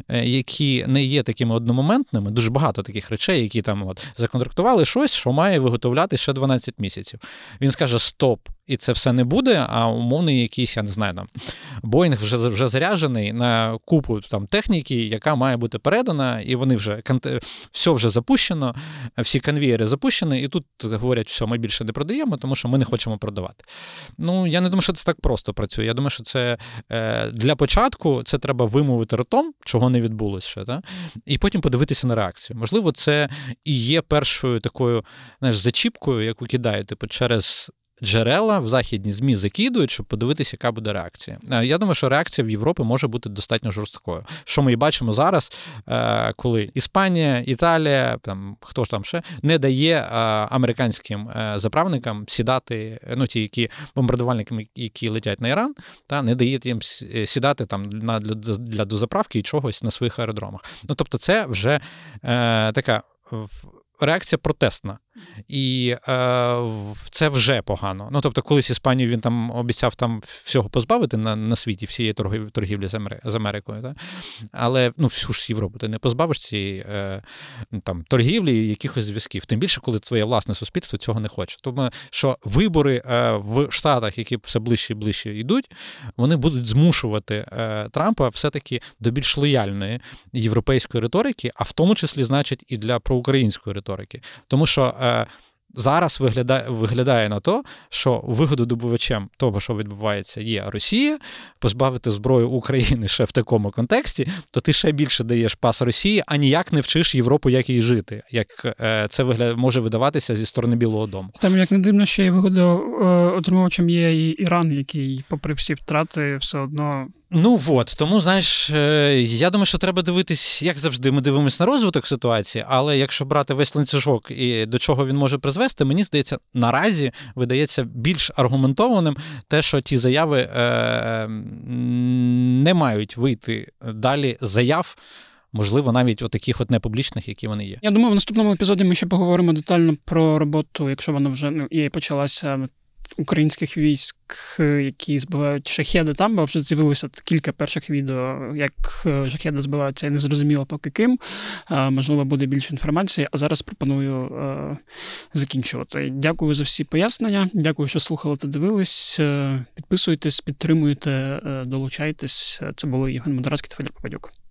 які не є такими одномоментними, дуже багато таких речей, які там законтрактували щось, що має виготовляти ще 12 місяців. Він скаже «стоп», і це все не буде, а умовний якийсь, я не знаю, там, Боїнг вже заряджений на купу там техніки, яка має бути передана, і вони вже, все вже запущено, всі конвієри запущені, і тут говорять, все, ми більше не продаємо, тому що ми не хочемо продавати. Ну, я не думаю, що це так просто працює. Я думаю, що це для початку це треба вимовити ротом, чого не відбулося ще, і потім подивитися на реакцію. Можливо, це і є першою такою, зачіпкою, яку кидають, через джерела в західні ЗМІ закидують, щоб подивитися, яка буде реакція. Я думаю, що реакція в Європі може бути достатньо жорсткою. Що ми і бачимо зараз, коли Іспанія, Італія, там, хто ж там ще, не дає американським заправникам сідати, ті бомбардувальники, які летять на Іран, не дає їм сідати там для дозаправки і чогось на своїх аеродромах. Ну, тобто це вже така реакція протестна. І це вже погано. Ну, тобто, колись Іспанію він там обіцяв там всього позбавити на світі, всієї торгівлі з Америкою. Так? Але всю ж Європу ти не позбавиш цієї там, торгівлі і якихось зв'язків. Тим більше, коли твоє власне суспільство цього не хоче. Тому що вибори в Штатах, які все ближче і ближче йдуть, вони будуть змушувати Трампа все-таки до більш лояльної європейської риторики, а в тому числі, значить, і для проукраїнської риторики. Тому що зараз виглядає на то, що вигододобувачем того, що відбувається, є Росія, позбавити зброю України ще в такому контексті, то ти ще більше даєш пас Росії, а ніяк не вчиш Європу, як їй жити, як це може видаватися зі сторони Білого дому. Там, як не дивно, ще й вигодоотримувачем є і Іран, який, попри всі втрати, все одно... Ну, тому, знаєш, я думаю, що треба дивитись, як завжди, ми дивимося на розвиток ситуації, але якщо брати весь ланцюжок і до чого він може призвести, мені здається, наразі видається більш аргументованим те, що ті заяви не мають вийти далі заяв, можливо, навіть отаких непублічних, які вони є. Я думаю, в наступному епізоді ми ще поговоримо детально про роботу, якщо вона вже і почалася, українських військ, які збивають шахеди там, бо вже з'явилося кілька перших відео, як шахеди збиваються, і не зрозуміло поки ким. Можливо, буде більше інформації, а зараз пропоную закінчувати. Дякую за всі пояснення, дякую, що слухали та дивились. Підписуйтесь, підтримуйте, долучайтесь. Це були Євген Модарський та Федір Попадюк.